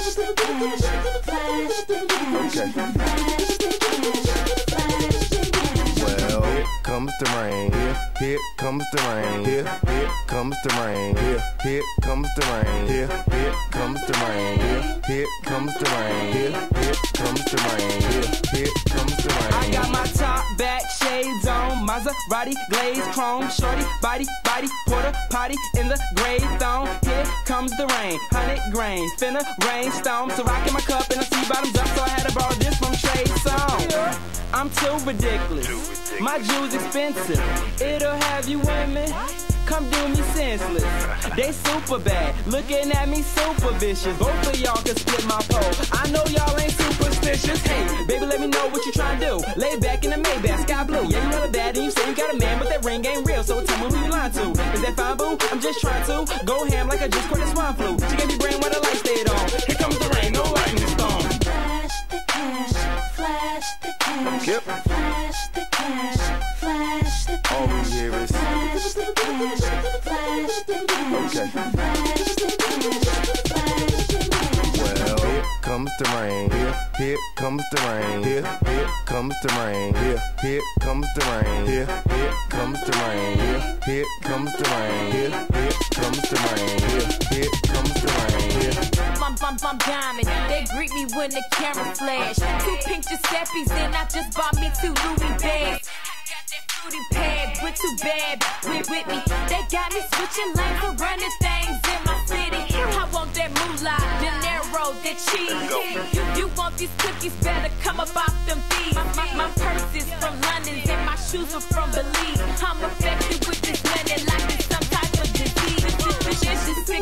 okay. Well, here comes the rain. Here, here comes the rain. Here, here comes the rain. Here, here comes the rain. Here, here comes the rain. Here, here comes the rain. Here, here comes the rain. Here, here comes the rain. I got my top back shades on, Maserati glaze chrome, shorty body body porta potty in the gray thong. Here comes the rain, hundred grain, finna rainstorm. So rockin' my cup and I see bottoms up, so I had to borrow this from Trey Songz. I'm too ridiculous. My jewels expensive. It'll have you women come do me senseless. They super bad, looking at me super vicious. Both of y'all can split my pole. I know y'all ain't superstitious. Hey, baby, let me know what you trying to do. Lay back in the Maybach, sky blue. Yeah, you know that, and you say you got a man, but that ring ain't real. So tell me who you lying to. Is that fine, boo? I'm just trying to go ham like I just caught a swine flu. She gave me brain while the light stayed on. Here comes the rain, no lightning storm. Flash the cash, flash the cash, Yep. flash the cash, flash the cash. All we hear is flash the cash, flash the cash, okay. flash the cash, flash the cash. Well, here comes the rain. Here, here comes the rain. Here, here comes the rain. Here, here comes the rain. Here, here comes the rain. Here, here comes the rain. Here, here comes the rain. Here, here comes the rain. Here. I'm, I'm, I'm diamond. They greet me when the camera flash. Two pink Giuseppe's and I just bought me two Louis bags. Fruity pad, went too bad with, with me. They got me switching lanes and running things in my city. I want that moolah, De Niro, that cheese. You, you want these cookies, better come up off them thieves. My, my, my purse is from London and my shoes are from Belize. I'm affected with this money like it's some type of disease. This bitch is just sick of me.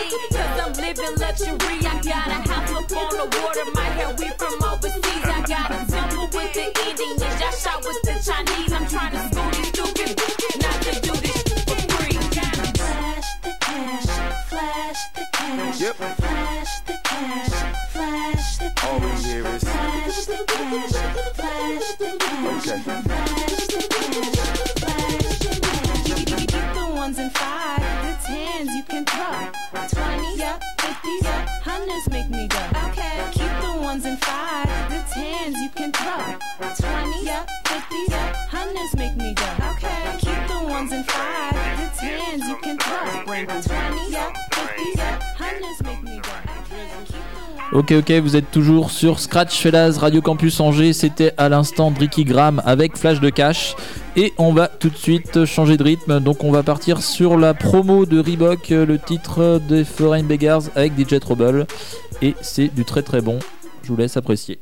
me, cause I'm living luxury. I got a house up on the water, my hair we from overseas. I got a temple with the Indians, y'all shot with the Chinese. I'm trying to school these stupid bitches not to do this for free. Flash the cash, flash the cash, yep. Flash the cash, flash the cash. All we hear is flash the cash, flash the cash, okay. flash the cash, flash the cash. Keep the ones and five, the tens you can throw. Twenties, yep, fifties, yep, hundreds make me go. Okay, keep the ones and five, the tens you can throw. Twenties, yep, fifties, yep, hundreds make me go. Okay, keep the ones and five, the tens you can throw. Twenties, yep, fifties, yep, hundreds make me go. Ok, ok, vous êtes toujours sur Scratch Fellas, Radio Campus Angers. C'était à l'instant Dricky Gram avec Flash de Cash. Et on va tout de suite changer de rythme. Donc on va partir sur la promo de Reebok, le titre des Foreign Beggars avec D J Trouble. Et c'est du très très bon. Je vous laisse apprécier.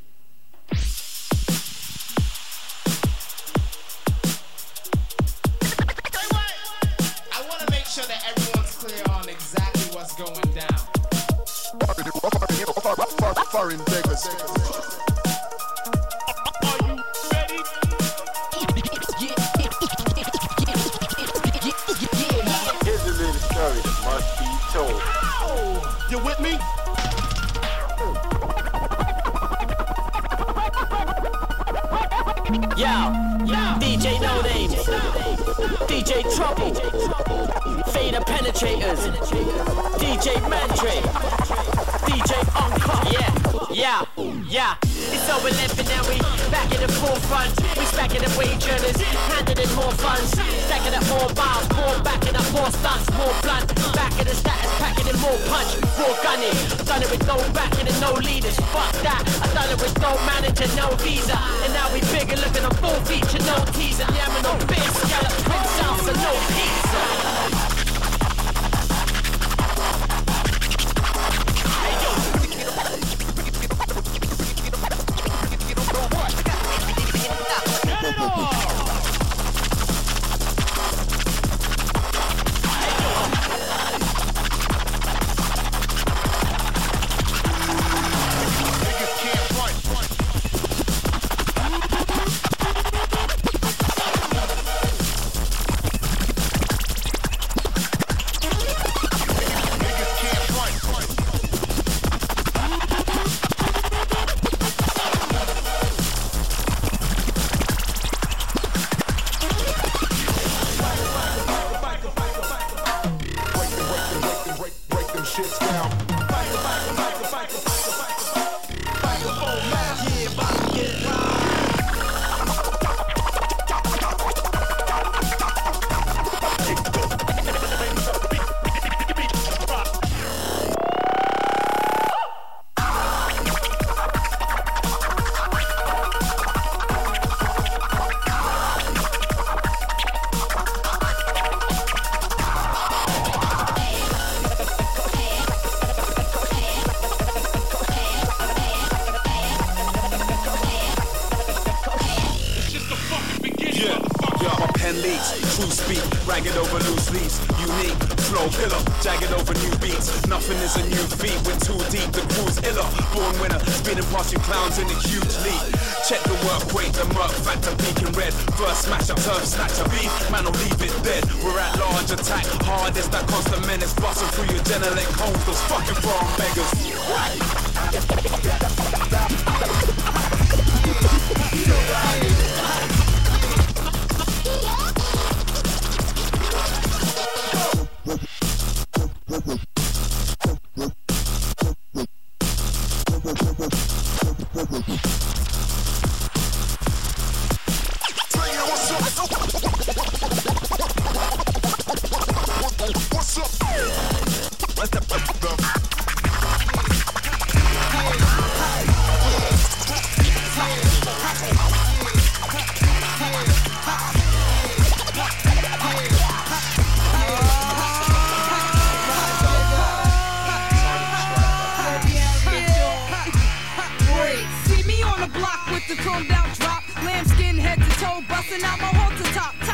Foreign beggars. Are you ready? Here's a little story that must be told. You with me? Yo, yo, D J No Name, D J Trouble, Fader Penetrators, D J Mantre, D J Uncut, yeah, yeah, yeah. It's over eleven and we back in the forefront. We stacking the wage earners, handing in more funds, stacking up more bars, more backing up more stunts, more blunt. Back in the status, packing in more punch, more gunning. Done it with no backing and no leaders. Fuck that. I done it with no manager, no visa, and now we bigger looking a full feature, no teaser. Yeah, I'm no big scallop, Prince South, so no pizza.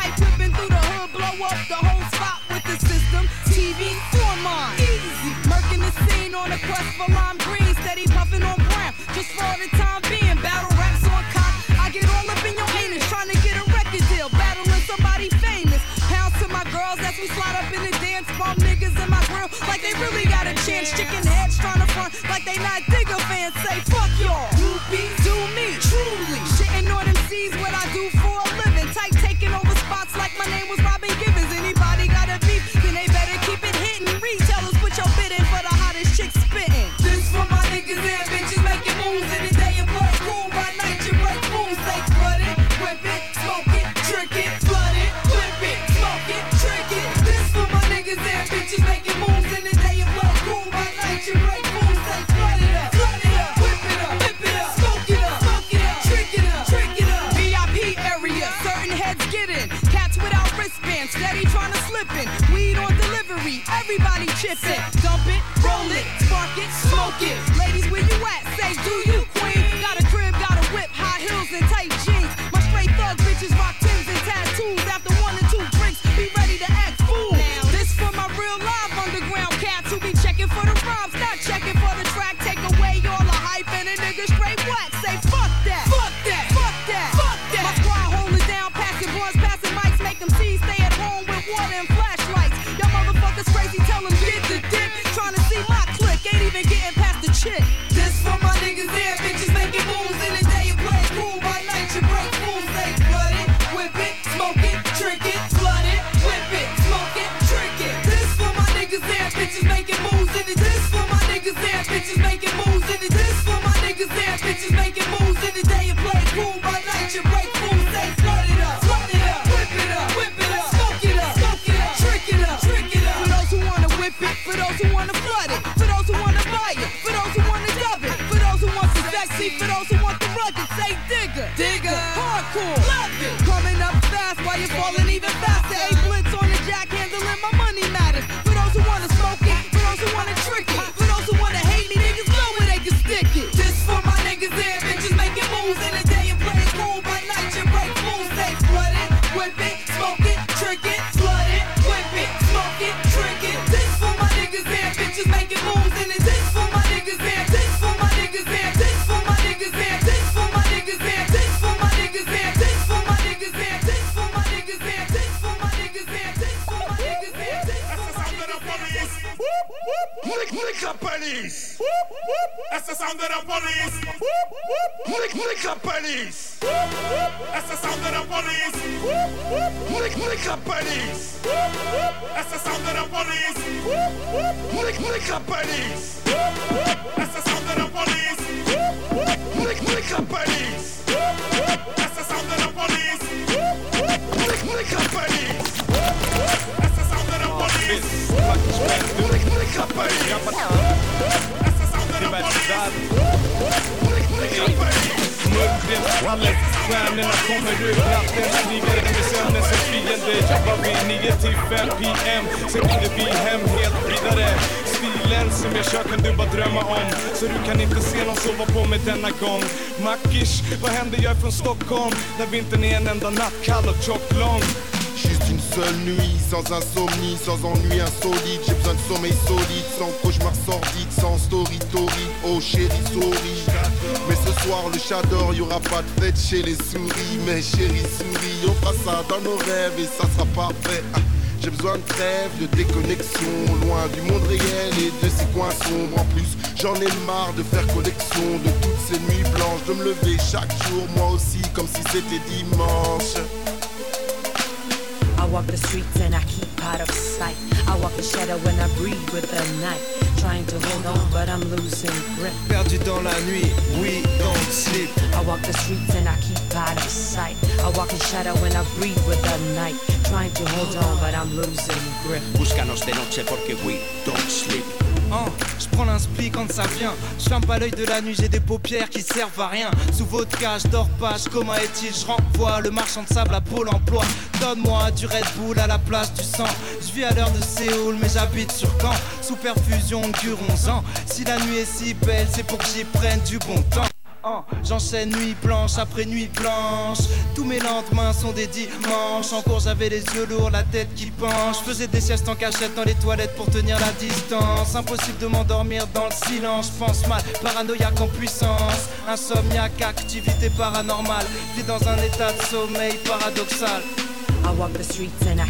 Blow up the whole spot with the system. T V for mine. Easy. Murky girls as we slide up in the dance. Bump niggas in my grill like they really got a chance. Chicken heads trying to front like they not Digger fans. Say fuck y'all, groupies do me, truly. Shitting on them C's what I do for a living. Tight taking over spots like my name was Robin Givens. Anybody got a beef, then they better keep it hitting. Retailers put your bid in for the hottest chicks spitting. This for my niggas and bitches making moves in the day and play cool. By night you break moves, say flood it, whip it, smoke it, trick it, flood it, whip it, smoke it, trick it. This for my niggas and bitches making moves in the day and play cool. By night you break moves, say flood it up, flood it up, whip it up, whip it up, smoke it up, smoke it up, trick it up, trick it up. V I P area, certain heads get in. Cats without wristbands, steady trying to slip in. Weed on delivery, everybody chipping. Dump it, roll it, spark it, smoke it. Ladies, where you at? Say, do you, queen? Got a crib, got a whip, high heels and tight jeans. My straight thug bitches rock Timbs and tattoos. After one or two drinks, be ready to act fool. This for my real live underground cats who be checking for the rhymes, not checking for the track. Take away all the hype and a nigga straight whack. Say, fuck that, fuck that, fuck that, fuck that. My squad hold it down, passing blunts, passing mics, make them see, stay at home with water and flashlights. Y'all motherfuckers crazy, tell them get the dick. Trying to see my click, ain't even getting past the chick. This for my niggas there, bitches making moves in the day and play cool. By night you break fools, say flood it, whip it, smoke it, trick it, flood it, whip it, smoke it, trick it. This for my niggas there, bitches making moves in the. This for my niggas there, bitches making moves in the. This for my niggas there, bitches making moves in the day and play cool. By night you break fools, say flood it up, flood it up, whip it up, whip it up, smoke it up, smoke it up, trick it up, trick it up. For those who wanna whip it, for those who wanna flood it, for those who wanna buy it, for those who wanna dub it, for those who want the sexy, for those who want the rugged, say digger, digger, hardcore, love it. Coming up fast while you're falling even faster. A blitz on the jack, handling my money matters. For those who wanna smoke it, for those who wanna trick it, for those who wanna hate me, niggas know where they can stick it. This for my niggas there, bitches making moves in the day and play cool. By night you break fools, say flood it, whip it, smoke it, trick it, flood it, whip it, smoke it, trick it. This for my niggas there, bitches making moves in the. This for my niggas there, this for my niggas there, this for my niggas there, this for my niggas there, this for my niggas there, this for my niggas there, this for my niggas there, this for my niggas there, this for my niggas there, this for my niggas there. Lick, lick the police. That's the sound of the police. Lick, lick the police. That's the sound of the police. Lick, lick the police. That's the sound of the police. Lick, lick the police. That's the sound of the police. Lick, lick the police. That's the sound of the police. Lick, lick the police. That's the sound of the police. Lick, lick the police. That's the sound of the police. Lick, lick the police. Mörkret, stjärnorna kommer ur natten. Skriver med sömnen som fiende. Jobbar vi nio till fem p m. Sen glider vi hem helt vidare. Stilen som jag kör kan du bara drömma om. Så du kan inte se någon sova på mig denna gång. Mackish, vad händer? Jag är från Stockholm. Där vintern är en enda natt, kall och tjock lång. Juste une seule nuit, sans insomnie, sans ennui insolite. J'ai besoin de sommeil solide, sans cauchemar sordide, sans story torride. Oh chérie, sorry. Mais ce soir le chat dort, y'aura pas de fête chez les souris. Mais chérie, souris, on fera ça dans nos rêves et ça sera parfait. J'ai besoin de trêve, de déconnexion, loin du monde réel et de ses coins sombres. En plus, j'en ai marre de faire collection de toutes ces nuits blanches, de me lever chaque jour, moi aussi, comme si c'était dimanche. I walk the streets and I keep out of sight. I walk the shadow when I breathe with the night. Trying to hold on but I'm losing grip. Perdu dans la nuit, we don't sleep. I walk the streets and I keep out of sight. I walk in shadow when I breathe with the night. Trying to hold on but I'm losing grip. Búscanos de noche porque we don't sleep. Oh, je prends l'inspi quand ça vient. Je ferme pas l'œil de la nuit, j'ai des paupières qui servent à rien. Sous vodka, je dors pas, je comment est-il? Je renvoie le marchand de sable à Pôle emploi. Donne-moi du Red Bull à la place du sang. Je vis à l'heure de Séoul mais j'habite sur Caen. Sous perfusion dure onze ans. Si la nuit est si belle, c'est pour que j'y prenne du bon temps. Oh, j'enchaîne nuit blanche après nuit blanche. Tous mes lendemains sont des dimanches. En cours j'avais les yeux lourds, la tête qui penche. Je faisais des siestes en cachette dans les toilettes pour tenir la distance. Impossible de m'endormir dans le silence. Je pense mal, paranoïaque en puissance. Insomniaque, activité paranormale. Vis dans un état de sommeil paradoxal. I walk the streets and I keep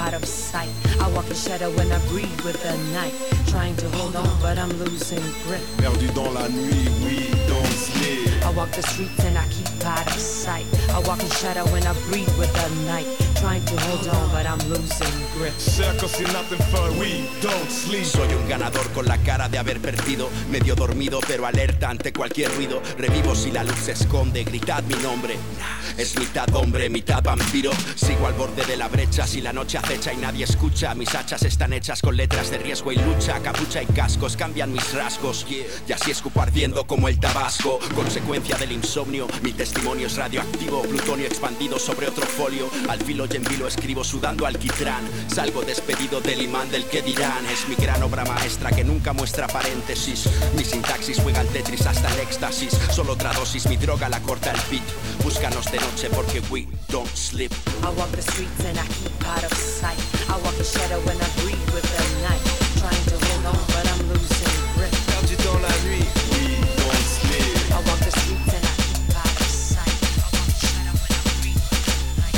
out of sight. I walk in shadow when I breathe with the night. Trying to hold on, but I'm losing grip. Perdu dans la nuit, we don't sleep. I walk the streets and I keep out of sight. I walk in shadow when I breathe with the night. Trying to hold on, but I'm losing grip. Circles see nothing fun, we don't sleep. Soy un ganador con la cara de haber perdido, medio dormido pero alerta ante cualquier ruido. Revivo si la luz se esconde, gritad mi nombre. Es mitad hombre, mitad vampiro. Sigo al borde de la brecha si la noche acecha y nadie escucha. Mis hachas están hechas con letras de riesgo y lucha. Capucha y cascos cambian mis rasgos. Y así escupo ardiendo como el tabasco. Consecuencia del insomnio, mi testimonio es radioactivo. Plutonio expandido sobre otro folio. Al filo y en vilo escribo sudando alquitrán. Salgo despedido del imán del que dirán. Es mi gran obra maestra que nunca muestra paréntesis. Mi sintaxis juega al Tetris hasta el éxtasis. Solo otra dosis, mi droga la corta el beat. Búscanos de noche porque we don't sleep. I walk the streets and I keep out of sight. I walk in shadow when I breathe with the night. Trying to hold on, but I'm losing grip. Perdu dans la nuit, we don't sleep. I walk the streets and I keep out of sight. I walk in shadow when I breathe with the night.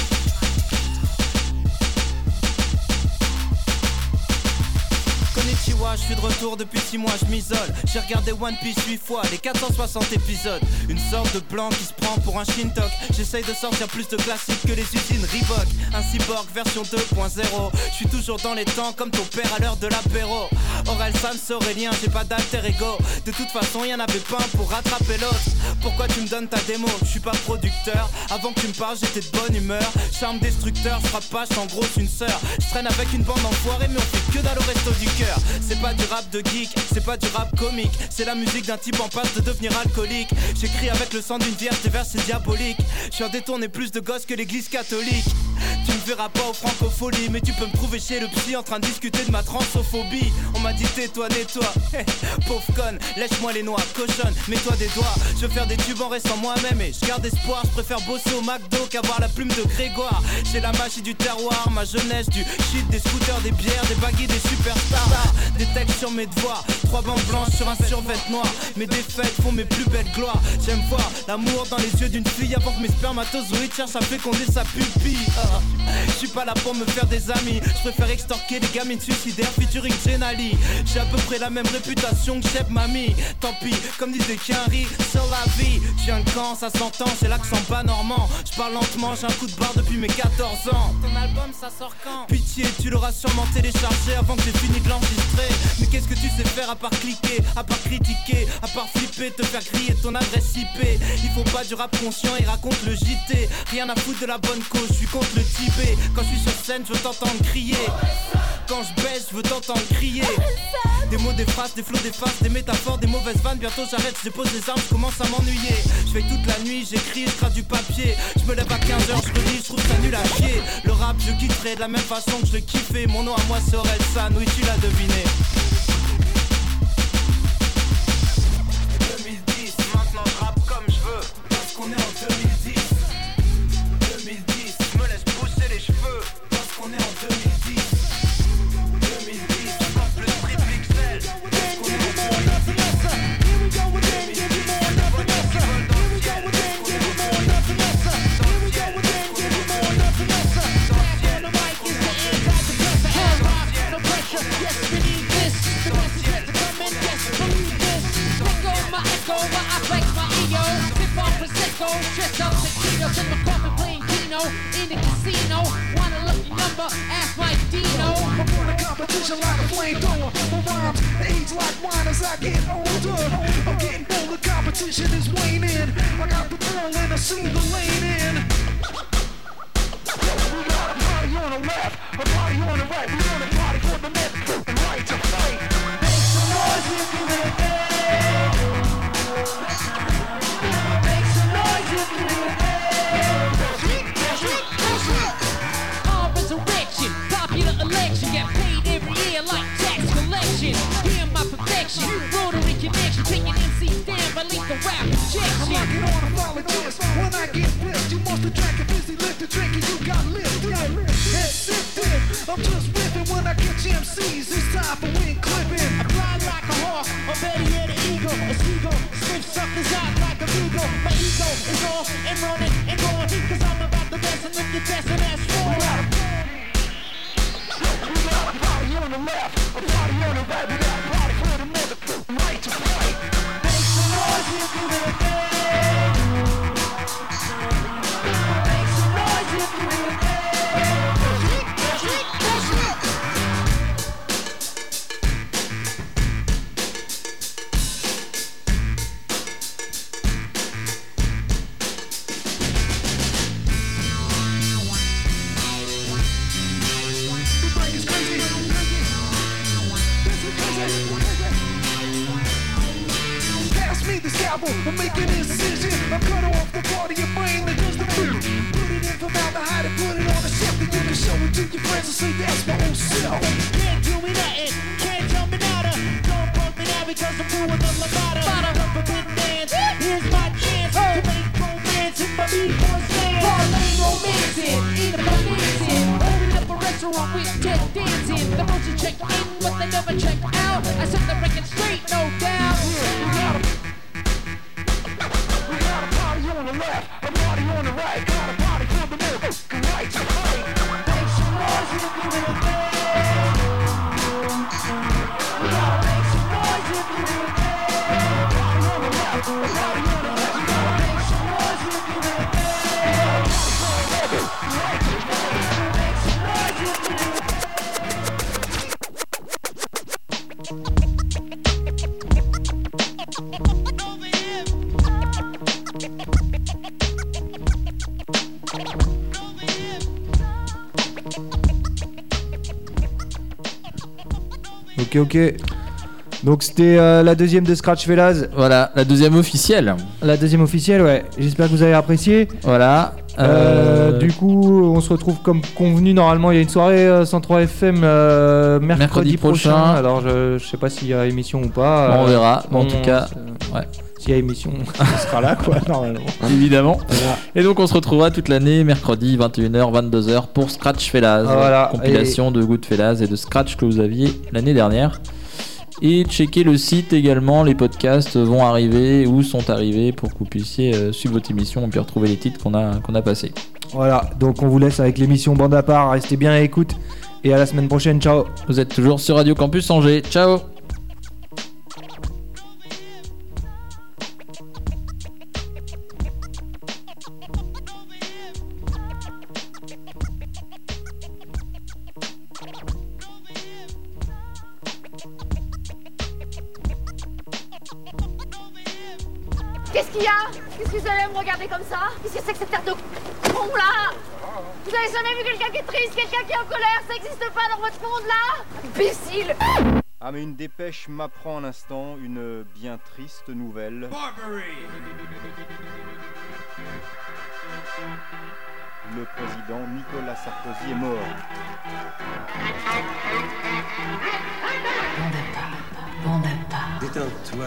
Konnichiwa, je suis de retour depuis six mois, je m'isole. J'ai regardé One Piece huit fois, les quatre cent soixante épisodes. Une sorte de blanc qui se prend pour un Shintok. J'essaye de sortir plus de classiques que les usines Reebok. Un cyborg version deux point zéro. Je suis toujours dans les temps comme ton père à l'heure de l'apéro. Aurel Sans, Aurélien, j'ai pas d'alter ego. De toute façon y'en avait pas un pour rattraper l'autre. Pourquoi tu me donnes ta démo? Je suis pas producteur. Avant que tu me parles j'étais de bonne humeur. Charme destructeur, je frappe pas, j'en grosse une sœur. Je traîne avec une bande d'enfoirés mais on fait que dalle au resto du cœur. C'est pas du rap de geek, c'est pas du rap comique. C'est la musique d'un type en passe de devenir alcoolique. J'écris avec le sang d'une vierge, des versets diaboliques. Je suis un détourné plus de gosses que l'église catholique. Tu me verras pas aux francopholies, mais tu peux me trouver chez le psy en train de discuter de ma transophobie. On m'a dit tais-toi, nettoie. Pauvre conne, lèche-moi les noix, cochonne, mets-toi des doigts. Je veux faire des tubes en restant moi-même et je garde espoir. Je préfère bosser au McDo qu'avoir la plume de Grégoire. J'ai la magie du terroir, ma jeunesse, du shit, des scooters, des bières, des baggies, des superstars. Des textes sur mes devoirs, trois bandes blanches sur un survêt noir. Mes défaites font mes plus belles gloires. J'aime voir l'amour dans les yeux d'une fille avant que mes spermatozoïdes cherchent à féconder sa pupille. Oh. Je suis pas là pour me faire des amis. Je préfère extorquer les gamines suicidaires featuring Genali. J'ai à peu près la même réputation que Cheb Mami. Tant pis, comme disait Kenry, sur la vie. Je viens de Caen, ça s'entend, j'ai l'accent bas normand. Je parle lentement, j'ai un coup de barre depuis mes quatorze ans. Ton album ça sort quand? Pitié, tu l'auras sûrement téléchargé avant que j'ai fini de l'enregistrer. Mais qu'est-ce que tu sais faire à part cliquer, à part critiquer, à part flipper, te faire griller ton adresse I P? Il faut pas du rap conscient, il raconte le J T. Rien à foutre de la bonne cause, je suis contre le Tibet. Quand je suis sur scène, je veux t'entendre crier. Quand je baisse, je veux t'entendre crier. Des mots, des phrases, des flots, des faces, des métaphores, des mauvaises vannes. Bientôt j'arrête, je dépose les armes, je commence à m'ennuyer. Je fais toute la nuit, j'écris, je crache du papier. Je me lève à quinze heures, je relis, je trouve ça nul à chier. Le rap, je kifferais de la même façon que je le kiffais. Mon nom à moi c'est Aurel San, oui tu l'as deviné. deux mille dix, maintenant je rappe comme je veux. Parce qu'on est en deux mille dix. deux mille dix, je me laisse pousser les cheveux. Parce qu'on est en deux mille dix. deux mille dix, je pense plus triple X L. Parce qu'on est en deux mille dix. Yes, we need this. The best is yet to come in. Yes, believe this. Echo my echo, my I flex my ego. Sip on Prosecco, dressed up taquitos in my coffin playing Keno in the casino. Want a lucky number? Ask Mike Dino. I'm on a competition like a flamethrower. My rhymes age like wine as I get older. I'm getting older, competition is waning. I got the ball and I see the lane in. We got a party on the left, a party on the right. We on a party for the left and right to fight. Make some noise if you live there. Make some noise if you live there. All resurrection, popular election, get paid every year like tax collection. Hear my perfection, rotary connection, taking M Cs down by lethal rap injection. I'm rocking on a volunteers. When I get pissed, you must have drank a busy lift to drink and you got lifted. Head sifted, I'm just ripping when I catch M Cs. It's time for wing clipping. I fly like a hawk, or better yet an eagle, a seagull, sniff suckers out like a beagle. My ego is off and running and going, cause I'm about the best and if you're testing that's wrong. party on the left, a party on the right. We got a party for the mother right to fight. Make some noise if you will dance. Make some noise if you will dance. I'm making an incision. I'm cutting off the part of your brain that does the food. Put it in formaldehyde and put it on a shelf. Then you can show it to your friends and say that's my own self. Can't do me nothing, can't tell me nada. Don't punk me now because I'm doing the Lombardo. The forbidden dance, here's my chance to make romance in my B-boy's dance. Parlay romancing, eat a romancing. Open up a restaurant with Ted dancing. The motion check in, but they never check out. I set the record straight, no doubt. On the left, a party on the right, got a party for the middle, right to right. Make some noise if you will dance. We gotta make some noise if you will dance. Party on the left, a party on the right. We gotta make some noise if you will dance. Party for the middle, right to right. Make some noise if you will dance. Ok, ok. Donc c'était euh, la deuxième de Scratch Fellas. Voilà, la deuxième officielle. La deuxième officielle, ouais. J'espère que vous avez apprécié. Voilà. Euh, Euh... Du coup, on se retrouve comme convenu. Normalement, il y a une soirée euh, cent trois F M euh, mercredi, Mercredi prochain. prochain. Alors, je, je sais pas s'il y a émission ou pas. Bon, on Euh, verra. bon, en tout cas, euh, ouais. S'il y a émission, on sera là, quoi, normalement. Évidemment. Voilà. Et donc on se retrouvera toute l'année, mercredi, vingt et une heures, vingt-deux heures pour Scratch Fellas. Ah, voilà. Compilation Et... de Goodfellas et de Scratch que vous aviez l'année dernière. Et checkez le site également, les podcasts vont arriver ou sont arrivés pour que vous puissiez euh, suivre votre émission et puis retrouver les titres qu'on a, qu'on a passés. Voilà, donc on vous laisse avec l'émission Bande à part. Restez bien à l'écoute et à la semaine prochaine. Ciao. Vous êtes toujours sur Radio Campus Angers. Ciao. Qu'est-ce qu'il y a? Qu'est-ce que vous allez me regarder comme ça? Qu'est-ce que c'est que cette terre de con là? Vous avez jamais vu quelqu'un qui est triste, quelqu'un qui est en colère? Ça existe pas dans votre monde là? Imbécile! Ah mais une dépêche m'apprend un instant une bien triste nouvelle. Le président Nicolas Sarkozy est mort. Détends-toi.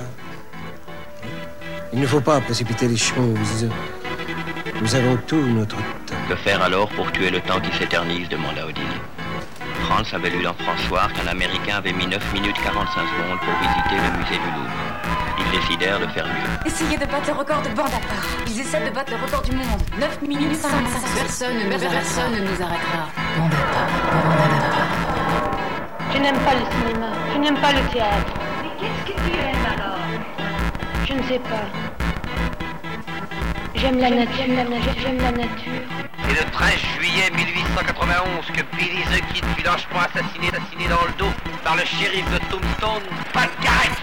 Il ne faut pas précipiter les choses. Nous avons tout notre temps. Que faire alors pour tuer le temps qui s'éternise, demanda Odile. Franz avait lu dans François qu'un Américain avait mis neuf minutes quarante-cinq secondes pour visiter le musée du Louvre. Ils décidèrent de faire mieux. Essayez de battre le record de bande à part. Ils essaient de battre le record du monde. neuf minutes quarante-cinq secondes. Personne ne nous arrêtera. Personne ne nous arrêtera. Bande à part. Bande à part. Je n'aime pas le cinéma, je n'aime pas le théâtre. Mais qu'est-ce que tu aimes alors? Je ne sais pas. J'aime la nature, j'aime la nature. C'est le treize juillet mille huit cent quatre-vingt-onze que Billy the Kid fut lâchement assassiné, assassiné dans le dos par le shérif de Tombstone, Pat Garrett.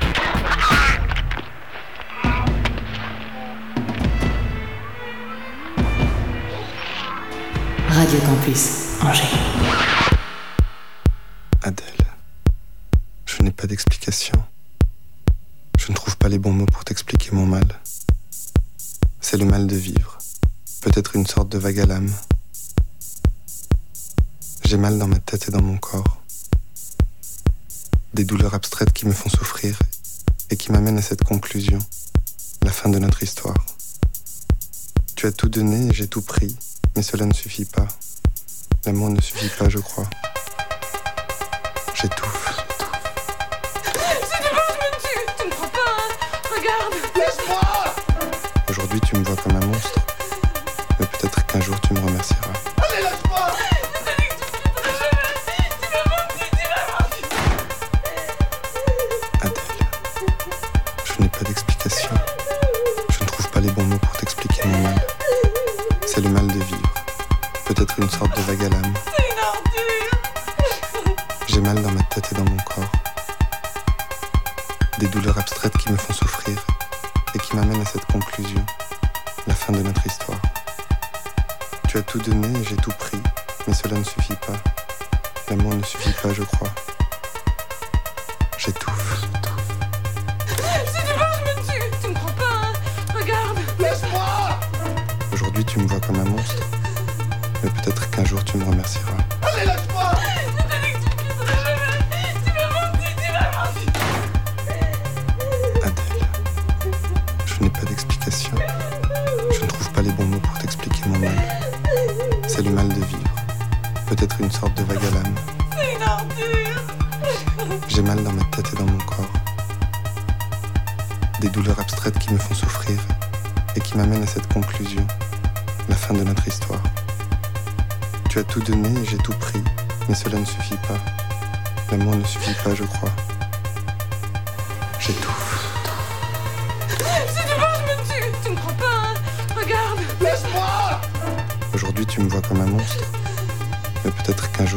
Radio Campus Angers. Adèle, je n'ai pas d'explication. Je ne trouve pas les bons mots pour t'expliquer mon mal. C'est le mal de vivre, peut-être une sorte de vague à l'âme. J'ai mal dans ma tête et dans mon corps. Des douleurs abstraites qui me font souffrir et qui m'amènent à cette conclusion, la fin de notre histoire. Tu as tout donné et j'ai tout pris, mais cela ne suffit pas. L'amour ne suffit pas, je crois. J'étouffe. C'est devant, je me tue. Tu me crois pas, hein? Regarde. Laisse-moi! Aujourd'hui, tu me vois comme un monstre. Mais peut-être qu'un jour, tu me remercieras. Allez, lâche-moi! mal dans ma tête et dans mon corps. Des douleurs abstraites qui me font souffrir et qui m'amènent à cette conclusion, la fin de notre histoire. Tu as tout donné et j'ai tout pris, mais cela ne suffit pas. L'amour ne suffit pas, je crois. J'étouffe. Si tu veux, je me tue. Tu me crois pas, hein? Regarde. Laisse-moi. Aujourd'hui, tu me vois comme un monstre, mais peut-être qu'un jour tu me remercieras. Allez, lâche-moi. Je t'ai expliqué ça jamais. Tu m'as menti, tu m'as menti. Je n'ai pas d'explication. Je ne trouve pas les bons mots pour t'expliquer mon mal. C'est le mal de vivre. Peut-être une sorte de vague à l'âme. C'est une ordure. J'ai mal dans ma tête et dans mon corps. Des douleurs abstraites qui me font souffrir et qui m'amènent à cette conclusion, la fin de notre histoire. Tu as tout donné et j'ai tout pris, mais cela ne suffit pas. L'amour ne suffit pas, je crois. J'étouffe. Si tu veux, je me tue. Tu me crois pas, hein? Regarde. Laisse-moi. Aujourd'hui, tu me vois comme un monstre, mais peut-être qu'un jour